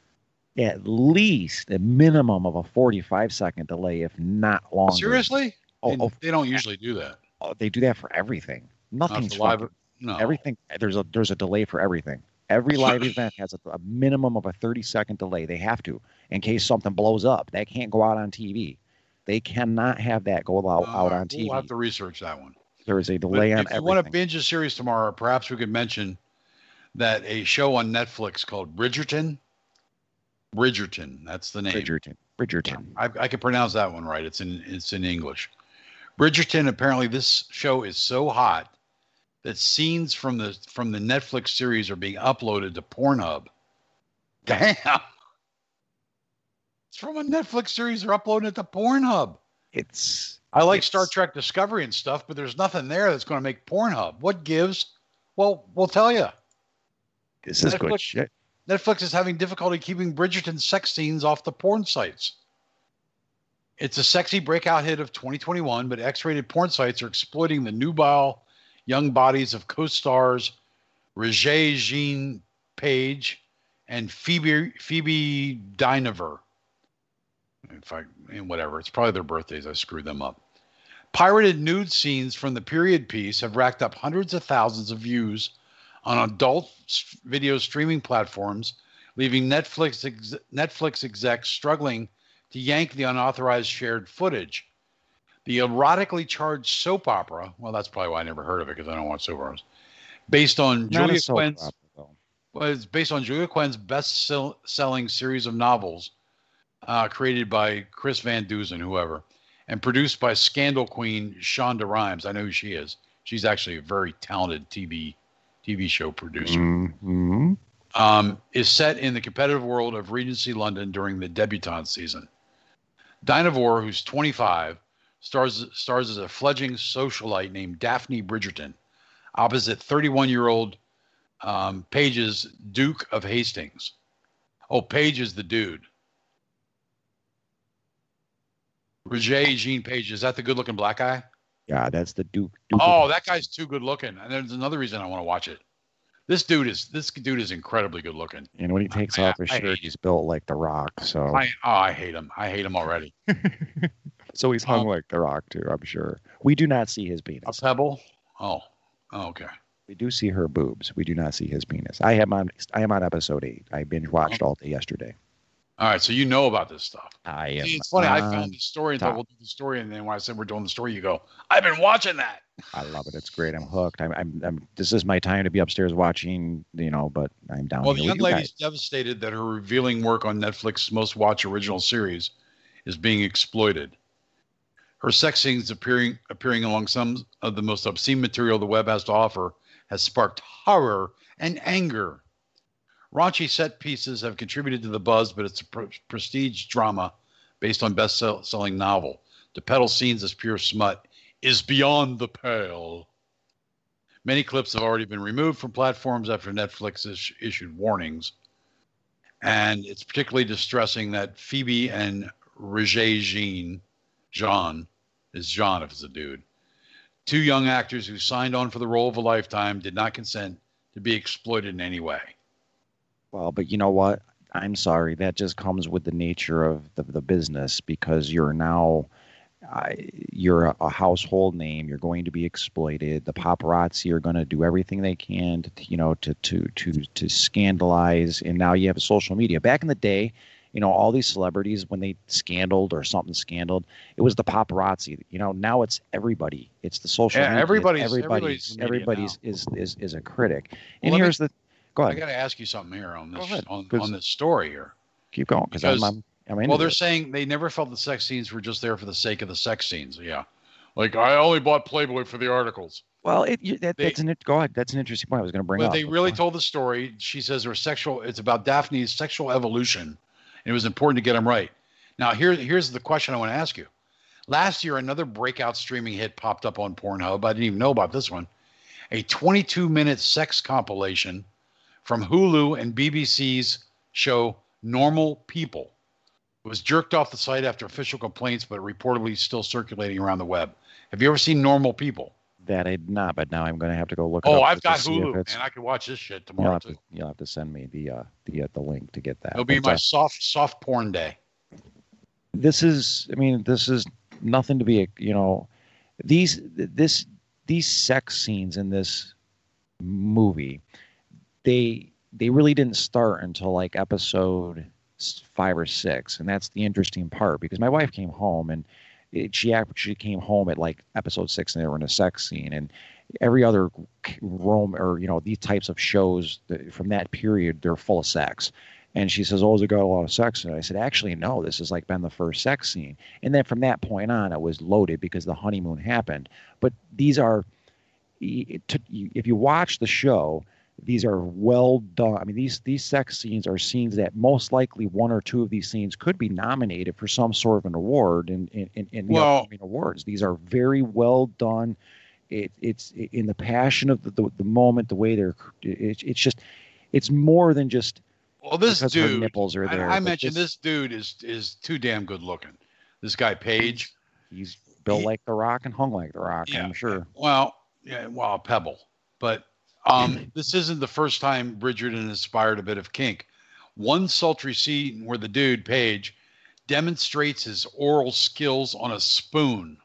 a minimum of a 45-second delay, if not longer. Seriously? They don't usually do that. Oh, they do that for everything. Nothing's live. No. Everything. There's a delay for everything. Every live event has a minimum of a 30-second delay. They have to, in case something blows up. That can't go out on TV. They cannot have that go out on TV. We'll have to research that one. There is a delay on everything. If you want to binge a series tomorrow, perhaps we could mention that a show on Netflix called Bridgerton. That's the name. Bridgerton. I can pronounce that one right. It's in English. Bridgerton. Apparently, this show is so hot that scenes from the Netflix series are being uploaded to Pornhub. Damn. It's from a Netflix series. They're uploading it to Pornhub. I like Star Trek Discovery and stuff, but there's nothing there that's going to make Pornhub. What gives? Well, we'll tell you. This is good shit. Netflix is having difficulty keeping Bridgerton sex scenes off the porn sites. It's a sexy breakout hit of 2021, but X-rated porn sites are exploiting the nubile young bodies of co-stars Regé-Jean Page and Phoebe Dynevor. Whatever. It's probably their birthdays. I screwed them up. Pirated nude scenes from the period piece have racked up hundreds of thousands of views on adult video streaming platforms, leaving Netflix execs struggling to yank the unauthorized shared footage. The erotically charged soap opera, well, that's probably why I never heard of it because I don't watch soap operas, based on Julia Quinn's best-selling series of novels created by Chris Van Dusen, whoever, and produced by scandal queen Shonda Rhimes. I know who she is. She's actually a very talented TV show producer. Mm-hmm. Is set in the competitive world of Regency London during the debutante season. Dynevor, who's 25, stars as a fledgling socialite named Daphne Bridgerton, opposite 31-year-old Page's Duke of Hastings. Oh, Page is the dude. Regé-Jean Page, is that the good-looking black guy? Yeah, that's the Duke. Oh, that guy's too good looking. And there's another reason I want to watch it. This dude is incredibly good looking. And when he takes off his shirt, he's built like The Rock. So I hate him. I hate him already. So he's hung like The Rock too, I'm sure. We do not see his penis. A pebble? Oh, okay. We do see her boobs. We do not see his penis. I am on episode 8. I binge watched all day yesterday. All right, so you know about this stuff. It's funny. I found the story and thought we'll do the story, and then when I said we're doing the story, you go, "I've been watching that." I love it. It's great. I'm hooked. I'm. This is my time to be upstairs watching. But I'm down. Well, the young lady's devastated that her revealing work on Netflix's most watched original series is being exploited. Her sex scenes appearing along some of the most obscene material the web has to offer has sparked horror and anger. Raunchy set pieces have contributed to the buzz, but it's a prestige drama based on best-selling novel. To peddle scenes as pure smut is beyond the pale. Many clips have already been removed from platforms after Netflix issued warnings. And it's particularly distressing that Phoebe and Regé Jean is Jean if it's a dude, two young actors who signed on for the role of a lifetime, did not consent to be exploited in any way. Well, but you know what? I'm sorry. That just comes with the nature of the business, because you're now you're a household name. You're going to be exploited. The paparazzi are going to do everything they can to scandalize. And now you have social media. Back in the day, all these celebrities, when they scandaled or something scandaled, it was the paparazzi. Now it's everybody. It's the social media. Everybody's is a critic. And well, here's the. Go ahead. I got to ask you something here on this on this story here. Keep going, because I'm well, they're saying they never felt the sex scenes were just there for the sake of the sex scenes. Yeah, like I only bought Playboy for the articles. Well, go ahead. That's an interesting point I was going to bring up. But they really told the story. She says it's about Daphne's sexual evolution, and it was important to get them right. Now, here's the question I want to ask you. Last year, another breakout streaming hit popped up on Pornhub. I didn't even know about this one. A 22-minute sex compilation from Hulu and BBC's show Normal People. It was jerked off the site after official complaints, but reportedly still circulating around the web. Have you ever seen Normal People? That I did not, but now I'm going to have to go look it up. Oh, I've got Hulu, man. I can watch this shit tomorrow, too. You'll have to send me the link to get that. It'll be my soft porn day. This is nothing to be, these sex scenes in this movie, they really didn't start until like episode 5 or 6, and that's the interesting part, because my wife came home and she actually came home at like episode 6 and they were in a sex scene, and every other these types of shows from that period, they're full of sex. And she says, "Oh, has it got a lot of sex in it?" I said, "Actually, no. This has like been the first sex scene." And then from that point on, it was loaded because the honeymoon happened. But these are, if you watch the show, these are well done. I mean, these sex scenes are scenes that most likely one or two of these scenes could be nominated for some sort of an award in the upcoming awards. These are very well done. It's in the passion of the moment, the way it's more than just. Well, this dude, her nipples are there. I mentioned this dude is too damn good looking. This guy Page, he's built like The Rock and hung like The Rock. Yeah, I'm sure. Well, a pebble, but. This isn't the first time Bridgerton inspired a bit of kink. One sultry scene where the dude, Page, demonstrates his oral skills on a spoon.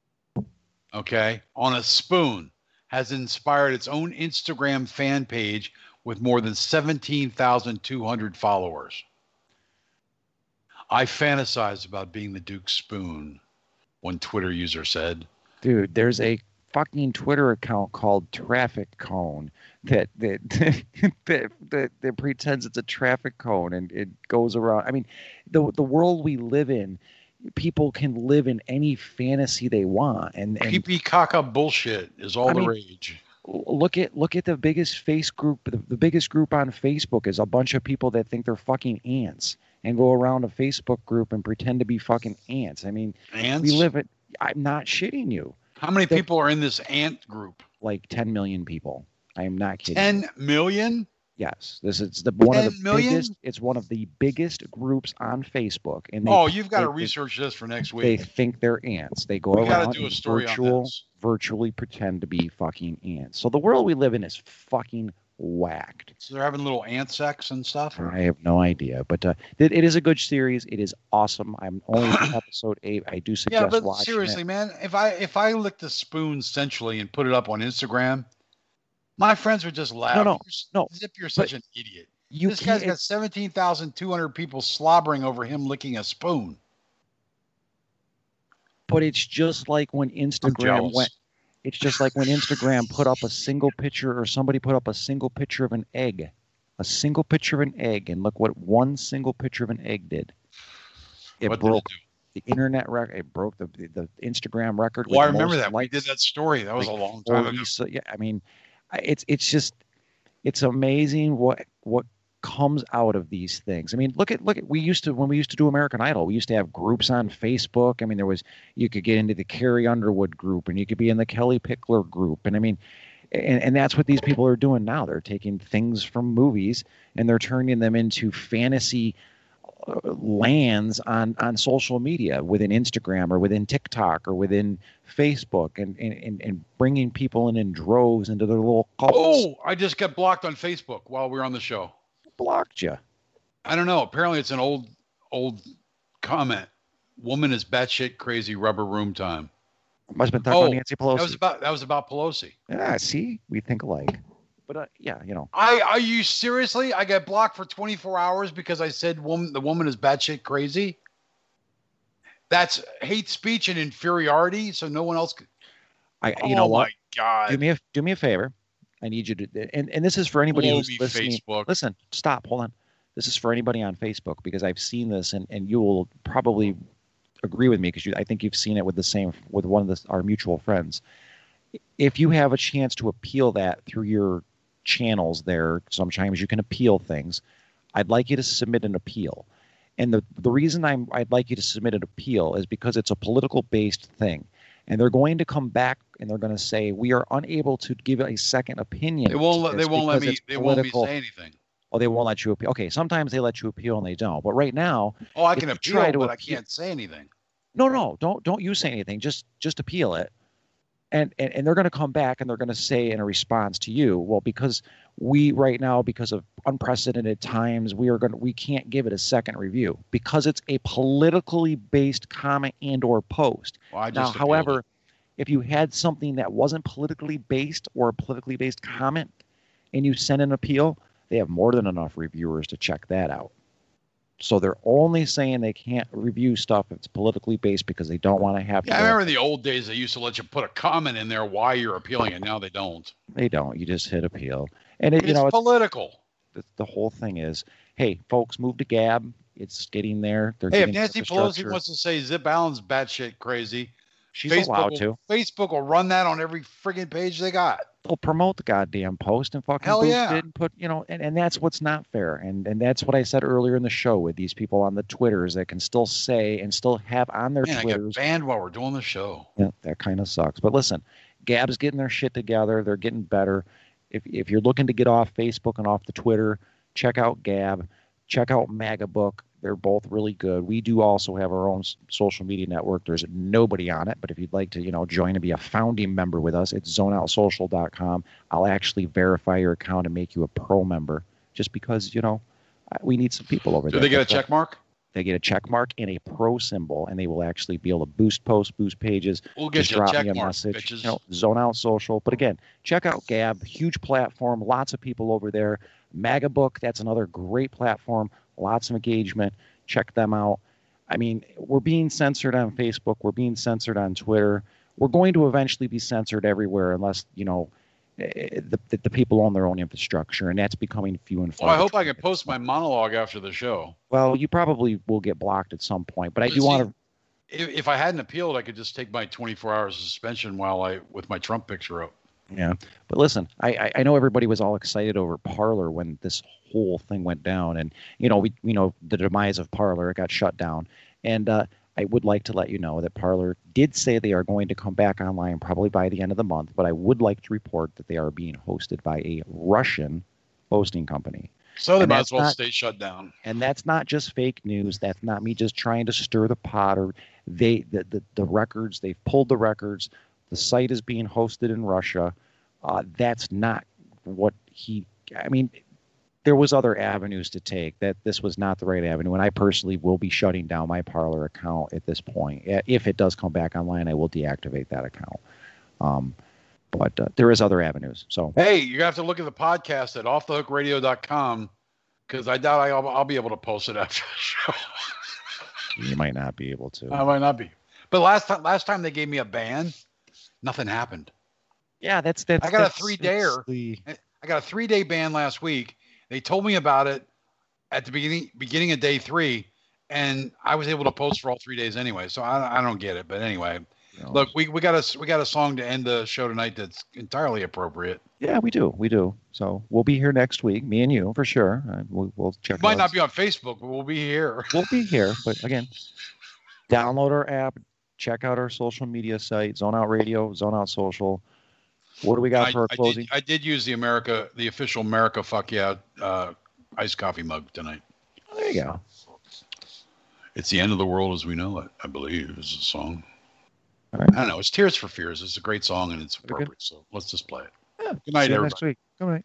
Okay? On a spoon. Has inspired its own Instagram fan page with more than 17,200 followers. I fantasize about being the Duke's spoon, one Twitter user said. Dude, there's a fucking Twitter account called Traffic Cone that pretends it's a traffic cone, and it goes around. I mean, the world we live in, people can live in any fantasy they want, and pee caca bullshit is all the rage. Look at the biggest group. The biggest group on Facebook is a bunch of people that think they're fucking ants and go around a Facebook group and pretend to be fucking ants. I mean, ants? We live it. I'm not shitting you. How many people are in this ant group? Like 10 million people. I am not kidding. 10 million? Yes. This is one of the biggest. It's one of the biggest groups on Facebook. And you've got to research this for next week. They think they're ants. They go around and virtually pretend to be fucking ants. So the world we live in is fucking whacked. So they're having little ant sex and stuff? Or? I have no idea, but it is a good series. It is awesome. I'm only on episode 8. I do suggest watching seriously, man, if I licked a spoon sensually and put it up on Instagram, my friends would just laugh. No. Zip, you're such an idiot. This guy's got 17,200 people slobbering over him licking a spoon. But it's just like when Instagram went. It's just like when Instagram put up a single picture, or somebody put up a single picture of an egg. A single picture of an egg, and look what one single picture of an egg did. It broke the internet record. It broke the Instagram record. Well, I remember that. We did that story. That was a long time ago. Yeah, I mean, it's amazing what comes out of these things. I mean, look at when we used to do American Idol, we used to have groups on Facebook. I mean, you could get into the Carrie Underwood group, and you could be in the Kelly Pickler group, and I mean, and that's what these people are doing now. They're taking things from movies and they're turning them into fantasy lands on social media, within Instagram or within TikTok or within Facebook, and bringing people in droves into their little cults. Oh, I just got blocked on Facebook while we were on the show. Blocked you? I don't know. Apparently it's an old comment. Woman is batshit crazy, rubber room time. Must have been talking about Nancy Pelosi. That was about Pelosi. Yeah, see, we think alike. But yeah, Are you seriously? I got blocked for 24 hours because I said the woman is batshit crazy. That's hate speech and inferiority. So no one else could. You know what? My God! Do me a favor. I need you to, and this is for anybody who's listening. Facebook. Listen, stop, hold on. This is for anybody on Facebook, because I've seen this, and you will probably agree with me, because I think you've seen it with one of our mutual friends. If you have a chance to appeal that through your channels there, sometimes you can appeal things. I'd like you to submit an appeal. And the reason I'd like you to submit an appeal is because it's a political based thing. And they're going to come back and they're going to say, we are unable to give a second opinion. They won't let me say anything. Oh, they won't let you appeal. Okay, sometimes they let you appeal and they don't. But right now, I can appeal, but I can't say anything. No, don't you say anything. Just appeal it. And they're going to come back and they're going to say in a response to you, well, because because of unprecedented times, we can't give it a second review because it's a politically based comment and or post. Well, now, however, if you had something that wasn't politically based or a politically based comment and you send an appeal, they have more than enough reviewers to check that out. So they're only saying they can't review stuff if it's politically based because they don't want to have. Yeah, I remember in the old days they used to let you put a comment in there why you're appealing it. Now they don't. They don't. You just hit appeal, and it's political. The whole thing is, hey, folks, move to Gab. It's getting there. If Nancy Pelosi wants to say Zip Allen's batshit crazy, she's allowed to. Facebook will run that on every friggin' page they got. They'll promote the goddamn post and fucking boost it and put, and that's what's not fair. And that's what I said earlier in the show with these people on the Twitters that can still say and still have on their Twitters. I get banned while we're doing the show. Yeah, that kind of sucks. But listen, Gab's getting their shit together. They're getting better. If you're looking to get off Facebook and off the Twitter, check out Gab. Check out MAGABook. They're both really good. We do also have our own social media network. There's nobody on it, but if you'd like to, join and be a founding member with us, it's zoneoutsocial.com. I'll actually verify your account and make you a pro member just because, we need some people over there. Do they get a check mark? They get a check mark and a pro symbol, and they will actually be able to boost posts, boost pages. We'll get you a check mark, message. bitches. Zone Out Social. But again, check out Gab. Huge platform. Lots of people over there. MAGABook, that's another great platform. Lots of engagement. Check them out. I mean, we're being censored on Facebook. We're being censored on Twitter. We're going to eventually be censored everywhere unless, the people own their own infrastructure, and that's becoming few and far. Well, I hope I can post my monologue after the show. Well, you probably will get blocked at some point, but I do want to. If I hadn't appealed, I could just take my 24 hours suspension with my Trump picture up. Yeah, but listen, I know everybody was all excited over Parler when this whole thing went down, and the demise of Parler, it got shut down, and I would like to let you know that Parler did say they are going to come back online probably by the end of the month, but I would like to report that they are being hosted by a Russian hosting company. So they might as well stay shut down. And that's not just fake news. That's not me just trying to stir the pot. Or the records, they've pulled the records. The site is being hosted in Russia. That's not what there was other avenues to take. That this was not the right avenue. And I personally will be shutting down my Parler account at this point. If it does come back online, I will deactivate that account. But there is other avenues. So hey, you have to look at the podcast at offthehookradio.com because I doubt I'll be able to post it after the show. You might not be able to. I might not be. But last time they gave me a ban, nothing happened. Yeah, that's. I got a 3-dayer. I got a 3-day ban last week. They told me about it at the beginning of day 3, and I was able to post for all 3 days anyway. So I don't get it. But anyway, Look, we got a song to end the show tonight that's entirely appropriate. Yeah, we do. So we'll be here next week, me and you for sure. We'll check. It might not be on Facebook, but we'll be here. We'll be here, but again, download our app, check out our social media site, Zone Out Radio, Zone Out Social. What do we got for our closing? I did use the official America Fuck Yeah iced coffee mug tonight. Oh, there you go. It's the end of the world as we know it, I believe, is the song. All right. I don't know. It's Tears for Fears. It's a great song and it's appropriate. So let's just play it. Yeah. Good night, See you everybody. next week. Good night.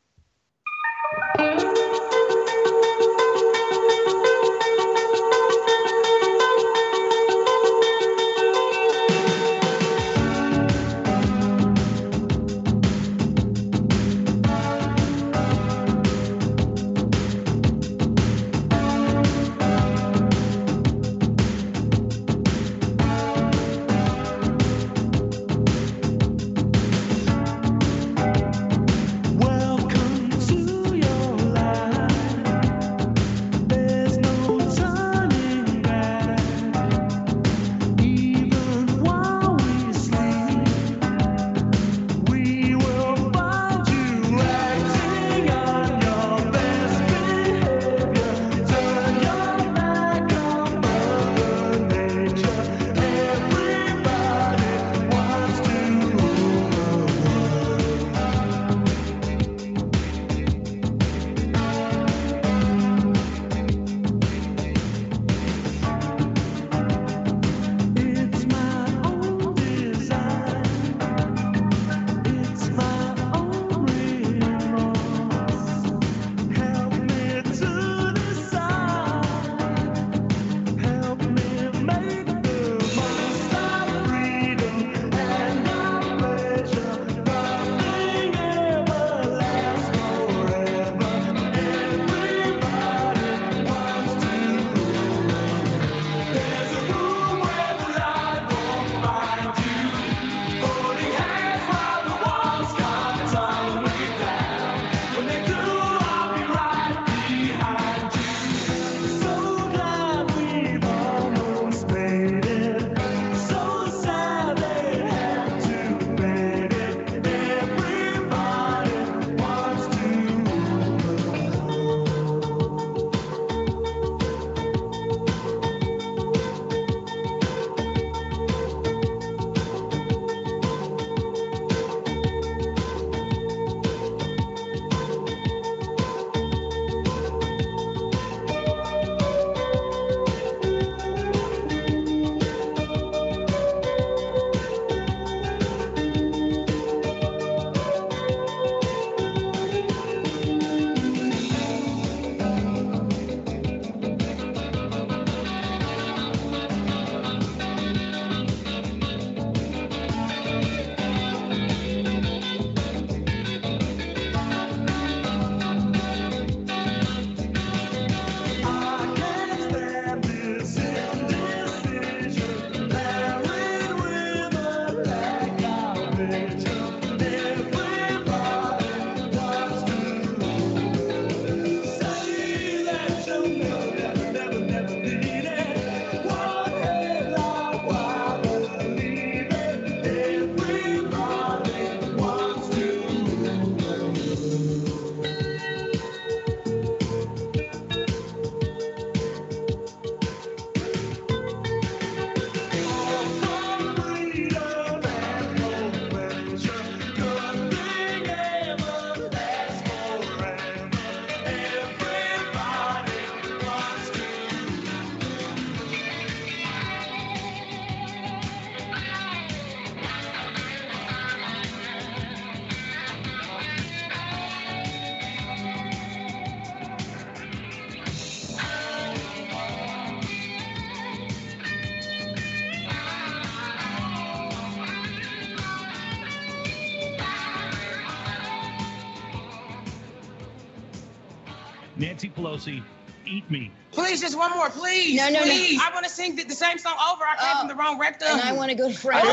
Nancy Pelosi, eat me. Please, just one more, please. No. Please. I want to sing the same song over. I came from the wrong rectum. And I want to go to Friday.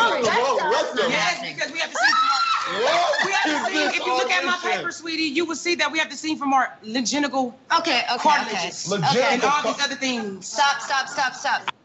Yes, because we have to sing from our... We have to sing. If you look at my paper, sweetie, you will see that we have to sing from our longenital cartilages and all these other things. Stop.